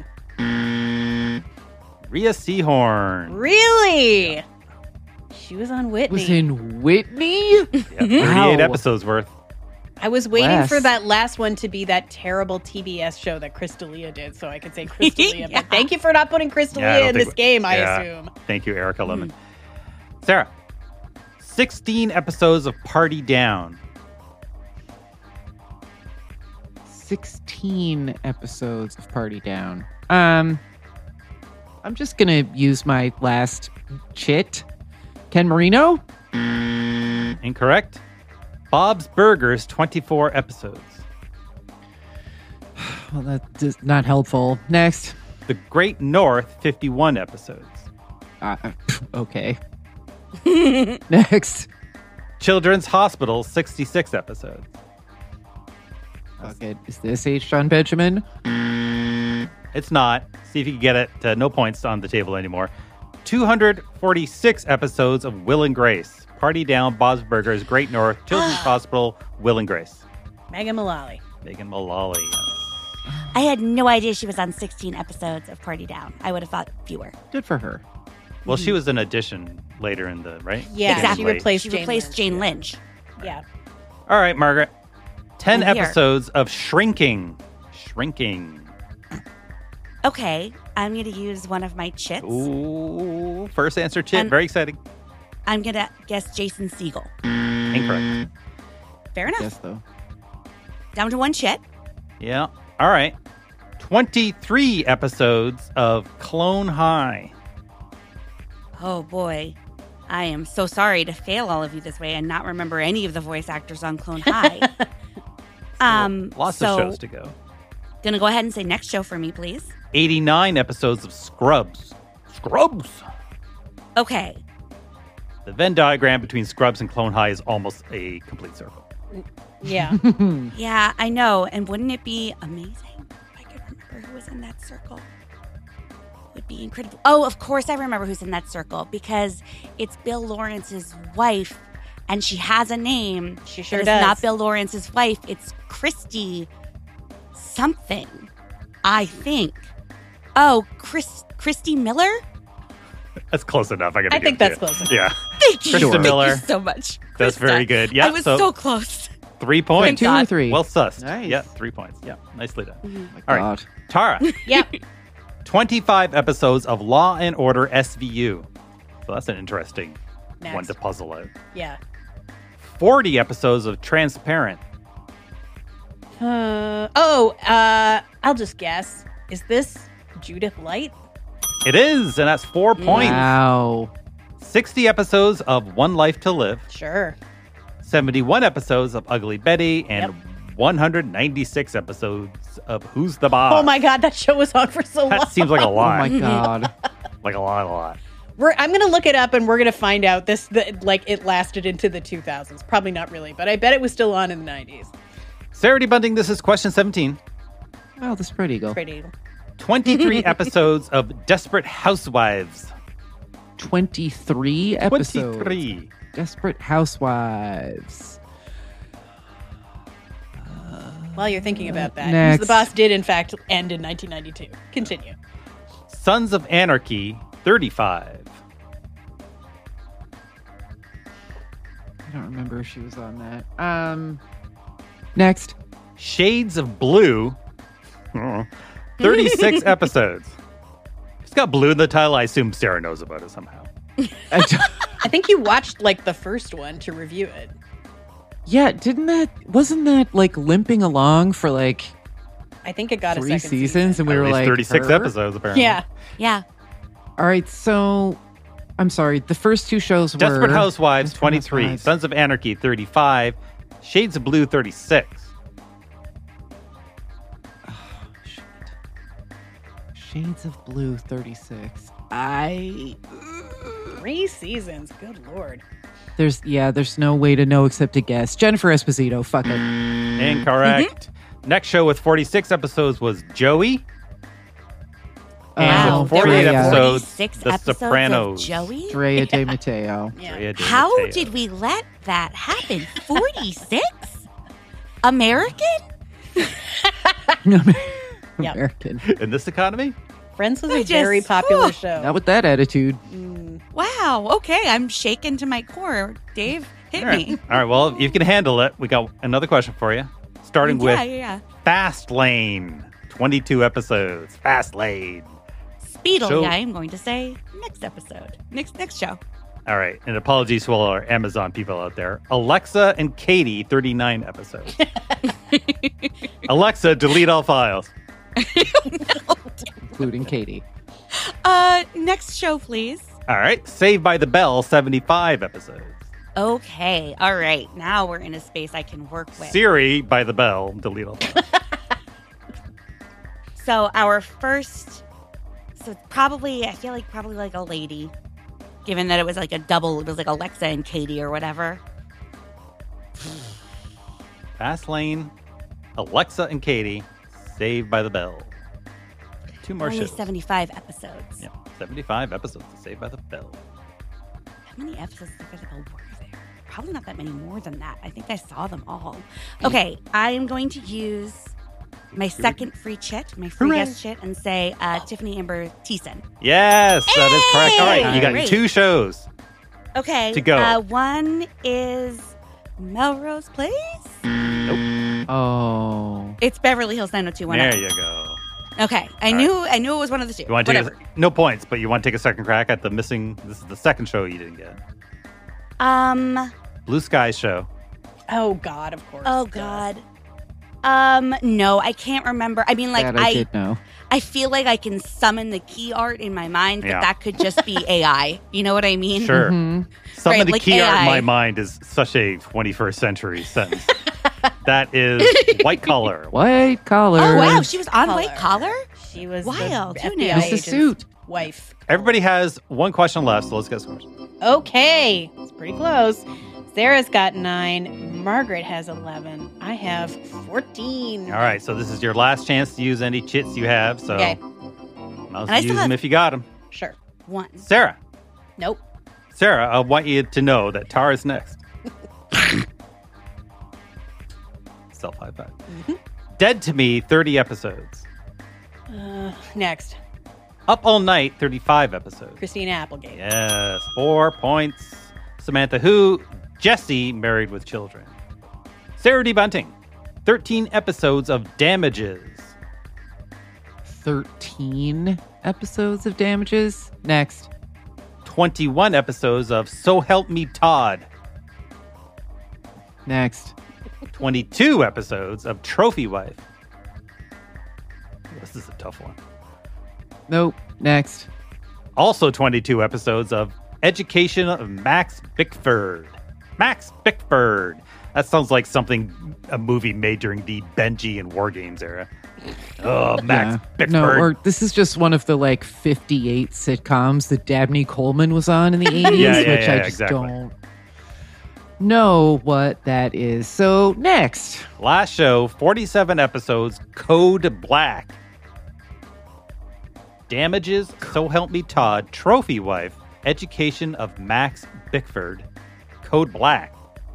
Rhea Seehorn. Really? She was on Whitney. Was in Whitney? Yeah, thirty-eight Wow. episodes worth. I was waiting Bless. for that last one to be that terrible T B S show that Chris D'Elia did, so I could say Chris D'Elia. Yeah. But thank you for not putting Chris Yeah, I D'Elia don't in think this we- game, I yeah. assume. Thank you, Erica Lemon. Sarah, sixteen episodes of Party Down. sixteen episodes of Party Down. Um, I'm just going to use my last chit. Ken Marino? Incorrect. Bob's Burgers, twenty-four episodes. Well, that's not helpful. Next. The Great North, fifty-one episodes. Uh, okay. Next. Children's Hospital, sixty-six episodes. Okay, is this H. John Benjamin? It's not. See if you can get it. Uh, no points on the table anymore. two hundred forty-six episodes of Will and Grace. Party Down, Bob's Burgers, Great North, Children's Hospital, Will and Grace. Megan Mullally. Megan Mullally. Yes. I had no idea she was on sixteen episodes of Party Down. I would have thought fewer. Good for her. Well, she was an addition later in the, right? Yeah, Exactly. she replaced She Jane replaced Lynch. Jane Lynch. Yeah. All right, Margaret. ten I'm here. episodes of Shrinking. Shrinking. Okay, I'm going to use one of my chits. Ooh, first answer chit. And- Very exciting. I'm going to guess Jason Segel. Incorrect. Fair enough. Yes, though. Down to one chit. Yeah. All right. twenty-three episodes of Clone High. Oh, boy. I am so sorry to fail all of you this way and not remember any of the voice actors on Clone High. um, Lots so, of shows to go. Gonna go ahead and say next show for me, please. eighty-nine episodes of Scrubs. Scrubs! Okay. The Venn diagram between Scrubs and Clone High is almost a complete circle. Yeah. Yeah, I know. And wouldn't it be amazing if I could remember who was in that circle? It would be incredible. Oh, of course I remember who's in that circle because it's Bill Lawrence's wife and she has a name. She sure It is does. not Bill Lawrence's wife. It's Christy something, I think. Oh, Chris Christy Miller? That's close enough. I, gotta I give think it that's to you. close enough. Yeah. Thank you. Krista Thank Miller. you so much. That's Krista. very good. Yeah. I was so, close. Three points. Two or three? Well sussed. Nice. Yeah, three points. Yeah, nicely done. My All right, God. Tara. Yep. twenty-five episodes of Law and Order S V U. So that's an interesting Next. one to puzzle out. Yeah. forty episodes of Transparent. Uh, oh, uh, I'll just guess. Is this Judith Light? It is, and that's four points. Wow. sixty episodes of One Life to Live. Sure. seventy-one episodes of Ugly Betty, and one hundred ninety-six episodes of Who's the Boss. Oh my God, that show was on for so long. That seems like a lot. Oh my God. Like a lot, a lot. We're, I'm going to look it up and we're going to find out this, the, like, it lasted into the two thousands. Probably not really, but I bet it was still on in the nineties. Sarah D. Bunting, this is question seventeen. Oh, the spread eagle. Spread eagle. twenty-three episodes of Desperate Housewives. twenty-three episodes. twenty-three. Desperate Housewives. While you're thinking about that, Next. Who's the Boss did, in fact, end in nineteen ninety-two. Continue. Sons of Anarchy, thirty-five. I don't remember if she was on that. Um, next. Shades of Blue, thirty-six episodes. It's got blue in the title. I assume Sarah knows about it somehow. I think you watched, like, the first one to review it. Yeah, didn't that, wasn't that like limping along for like I think it got three a second seasons season. and we At were least like thirty-six her? episodes, apparently. Yeah. Yeah. All right, so I'm sorry. The first two shows were Desperate Housewives, Desperate twenty-three. Housewives. Sons of Anarchy, thirty-five. Shades of Blue, thirty-six. Shades of Blue, thirty-six. I Three seasons. Good Lord. there's yeah, there's no way to know except to guess. Jennifer Esposito, fuck it. Incorrect. Next show with forty-six episodes was Joey. And Oh, with forty-eight Drea. episodes, forty-six The episodes Sopranos. of Joey? Drea De Matteo. Yeah. Drea De How Matteo. did we let that happen? forty-six? American? Yep. American. In this economy? Friends was I a very just- popular whew. show. Not with that attitude. Wow. Okay. I'm shaken to my core. Dave, hit All right. me. All right. Well, if you can handle it, we got another question for you. Starting Yeah, with yeah, yeah. Fast Lane. twenty-two episodes. Fast Lane. Speedily, So- I am going to say next episode. Next next show. All right. And apologies to all our Amazon people out there. Alexa and Katie, thirty-nine episodes. Alexa, delete all files. Including Katie. Uh, next show, please. All right. Saved by the Bell, seventy-five episodes. Okay. All right. Now we're in a space I can work with. Siri by the Bell, delete all files. So our first, so it's probably, I feel like probably like a lady, given that it was like a double, it was like Alexa and Katie or whatever. Fast Lane, Alexa and Katie, Saved by the Bell. Two more Only shows. seventy-five episodes. Yeah, seventy-five episodes of Saved by the Bell. How many episodes of Saved by the Bell were there? Probably not that many more than that. I think I saw them all. Okay, I am going to use my second free chit, my free Hooray. guest chit, and say uh, Tiffany Amber Thiessen. Yes, that is correct. All right, you got Great. two shows. Okay. To go. Uh, one is Melrose Place. Nope. Oh. It's Beverly Hills nine oh two one oh. There you go. Okay, I All knew I knew it was one of the two. You want to take Whatever. a, no points, but you want to take a second crack at the missing. This is the second show you didn't get. Um. Blue Sky show. Oh God, of course. Oh God. Um. No, I can't remember. I mean, like That I I, did know. I feel like I can summon the key art in my mind, but Yeah. that could just be A I. You know what I mean? Sure. Mhm. Some Right, of the like key art in A I. my mind is such a twenty-first century sentence. That is white collar. White collar. Oh wow, she was on White Collar. She was Wild. the Who F knew? B I It's the agent's suit. wife. Everybody has one question left, so let's get scores. Okay, it's pretty close. Sarah's got nine. Margaret has eleven. I have fourteen. All right, so this is your last chance to use any chits you have. So Okay. I'll And I use still them have- if you got them. Sure. One. Sarah, Nope. Sarah, I want you to know that Tara's next. Self high five. Mm-hmm. Dead to Me, thirty episodes. Uh, next, Up All Night, thirty-five episodes. Christina Applegate. Yes, four points. Samantha Who, Jesse, Married with Children. Sarah D. Bunting, thirteen episodes of Damages. thirteen episodes of Damages. Next. twenty-one episodes of So Help Me Todd. Next. twenty-two episodes of Trophy Wife. This is a tough one. Nope. Next. Also twenty-two episodes of Education of Max Bickford. Max Bickford. That sounds like something a movie made during the Benji and War Games era. Oh, Max Yeah. Bickford. No, or this is just one of the like fifty-eight sitcoms that Dabney Coleman was on in the eighties, Yeah, yeah, which yeah, I just exactly. don't know what that is. So next. Last show, forty-seven episodes, Code Black. Damages, So Help Me Todd, Trophy Wife, Education of Max Bickford, Code Black.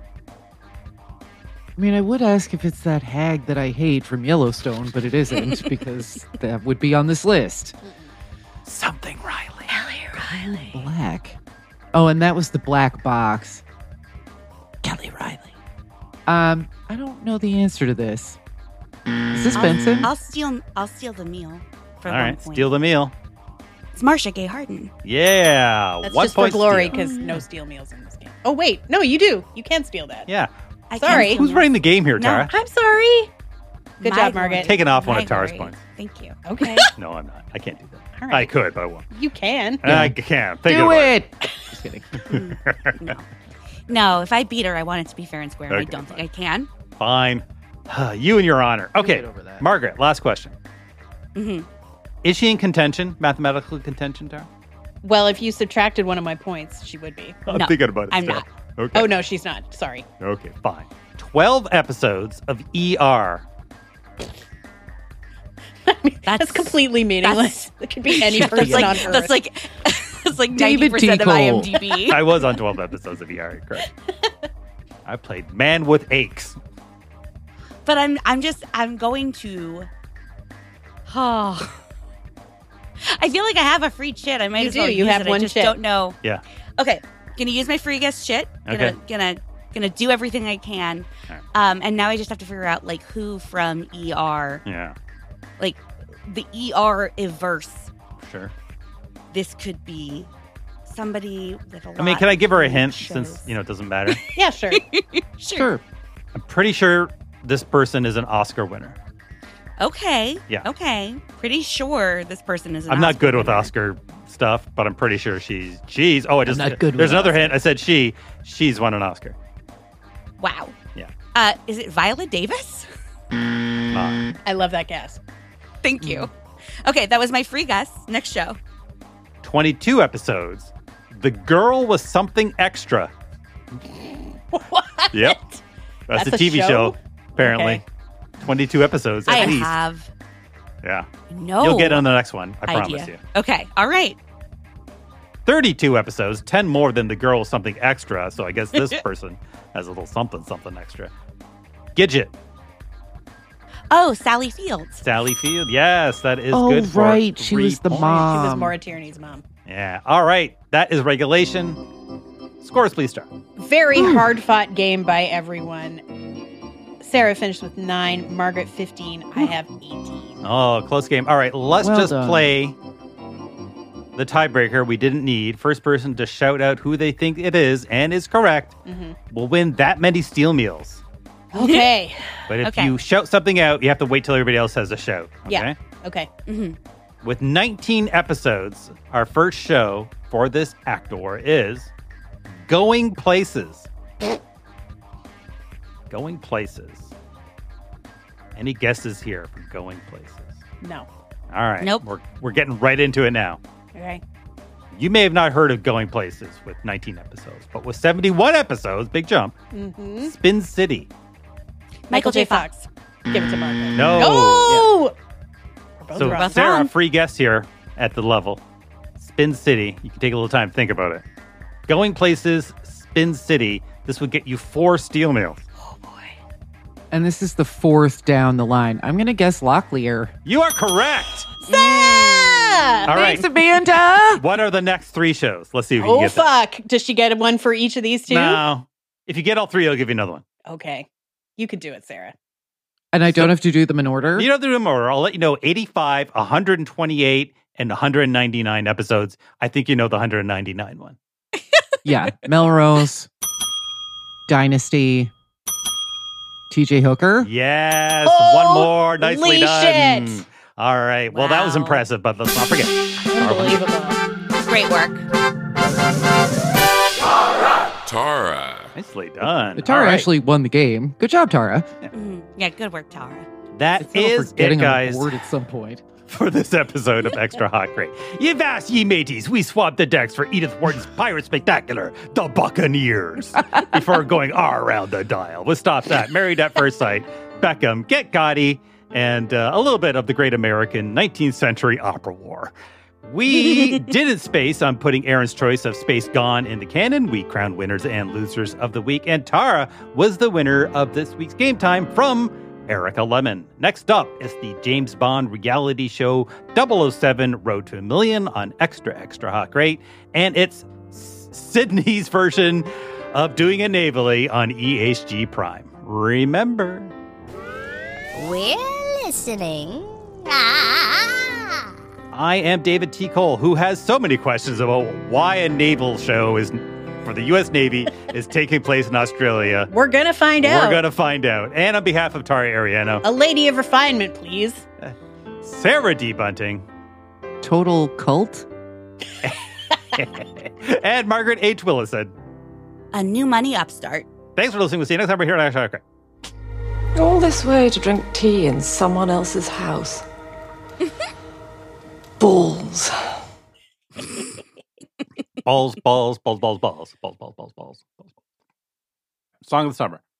I mean, I would ask if it's that hag that I hate from Yellowstone, but it isn't because that would be on this list. Something Riley. Kelly Riley. Black. Oh, and that was the black box. Kelly Riley. Um, I don't know the answer to this. Is this I'll, Benson? I'll steal. I'll steal the meal. For All one right, point. steal the meal. It's Marcia Gay Harden. Yeah. That's one just for point glory steal. because no steal meals in this game. Oh wait, no, you do. You can steal that. Yeah. I Sorry. can't Who's steal running the game here, No. Tara? I'm sorry. Good My job, glory. Margaret. Taking off one My of Tara's glory. points. Thank you. Okay. No, I'm not. I can't do that. All I right. could, but I won't. You can. I can't. Think Do about it! Just kidding. No. No, if I beat her, I want it to be fair and square. and I Okay, don't fine. think I can. Fine. You and your honor. Okay. get over that. Margaret, last question. Mm-hmm. Is she in contention, mathematical contention, Tara? Well, if you subtracted one of my points, she would be. I'm No, thinking about it. I'm still. not. Okay. Oh no, she's not. Sorry. Okay, fine. twelve episodes of E R. That's, That's completely meaningless. It could be any That's person like on Earth. that's like that's like ninety David percent of T. Cole. IMDb. I was on twelve episodes of E R, correct. I played Man with Aches. But I'm I'm just I'm going to. Oh. I feel like I have a free shit. I might You as well do. You use have it. one I just shit. don't know. Yeah. Okay, gonna use my free guest shit. Gonna Okay. gonna gonna do everything I can. All right. Um, and now I just have to figure out like who from E R, Yeah, like the E R verse. sure. This could be somebody with a lot I mean, can I give her a of hint shows. since, you know, it doesn't matter? Yeah, sure. Sure. I'm pretty sure this person is an Oscar winner. Okay. Yeah. Okay. Pretty sure this person is. An I'm not Oscar good with winner. Oscar stuff, but I'm pretty sure she's she's. Oh, I just not good with there's another Oscar. hint. I said she. She's won an Oscar. Wow. Yeah. Uh, is it Viola Davis? Uh, I love that guess. Thank you. Okay, that was my free guess. Next show. twenty-two episodes. The Girl Was Something Extra. What? Yep. That's, That's a a T V show, show? apparently. Okay. twenty-two episodes at I least. have Yeah. no. You'll get on the next one. I idea. promise you. Okay. All right. thirty-two episodes, ten more than The Girl Was Something Extra. So I guess this person has a little something, something extra. Gidget. Oh, Sally Fields. Sally Field. Yes, that is Oh, good for right. She three was the points. mom. She was Um, Maura Tierney's mom. Yeah. All right. That is regulation. Scores, please, Star. Very hard fought game by everyone. Sarah finished with nine, Margaret fifteen. I have eighteen. Oh, close game. All right, let's Well just done. play the tiebreaker we didn't need. First person to shout out who they think it is and is correct Mhm. will win that many steel meals. Okay. But if Okay. you shout something out, you have to wait till everybody else has a shout. Okay? Yeah. Okay. Mm-hmm. With nineteen episodes, our first show for this actor is Going Places. Going Places. Any guesses here for Going Places? No. All right. Nope. We're, we're getting right into it now. Okay. You may have not heard of Going Places with nineteen episodes, but with seventy-one episodes, big jump, Mm-hmm. Spin City. Michael J. Fox. Give it to Margaret. No. No! We're both So, wrong. Sarah, wrong. free guess here at the level. Spin City. You can take a little time to think about it. Going Places, Spin City. This would get you four steel meals. And this is the fourth down the line. I'm going to guess Locklear. You are correct. Sarah! All right. Thanks, Amanda. What are the next three shows? Let's see if we can Oh, get that. fuck. Does she get one for each of these two? No. If you get all three, I'll give you another one. Okay. You could do it, Sarah. And I don't have to do them in order. You don't have to do them in order. I'll let you know eighty-five, one hundred twenty-eight, and one hundred ninety-nine episodes. I think you know the one hundred ninety-nine one. Yeah. Melrose, Dynasty, T J Hooker. Yes. Holy one more. Nicely done. shit. All right. Well, that was Wow. impressive, but let's not forget. Unbelievable. Great work. Tara. Nicely done. Tara All right. actually won the game. Good job, Tara. Mhm. Yeah, good work, Tara. That It's a little is for getting it, on guys, board at some point. for this episode of Extra Hot Crate. Ye vast ye mateys, we swapped the decks for Edith Wharton's Pirate Spectacular, The Buccaneers, before going R around the dial. We'll stop that. Married at First Sight, Beckham, Get Gotti, and uh, a little bit of the great American nineteenth century opera war. We didn't space on putting Aaron's choice of Space Gone in the canon. We crowned winners and losers of the week, and Tara was the winner of this week's Game Time from Erica Lemon. Next up is the James Bond reality show double oh seven Road to a Million on Extra Extra Hot Great, and it's S- Sydney's version of Doing It Navally on E H G Prime. Remember. We're listening. Ah. I am David T. Cole, who has so many questions about why a naval show is for the U S Navy is taking place in Australia. We're going to find out. We're going to find out. And on behalf of Tara Ariano, A lady of refinement, please. Sarah D. Bunting, Total cult. and Margaret H. Willison. A new money upstart. Thanks for listening. We'll see you next time. We're here at Extra Hot Crate. All this way to drink tea in someone else's house. Balls. Balls, balls, balls, balls, balls, balls, balls, balls, balls, balls. Song of the summer.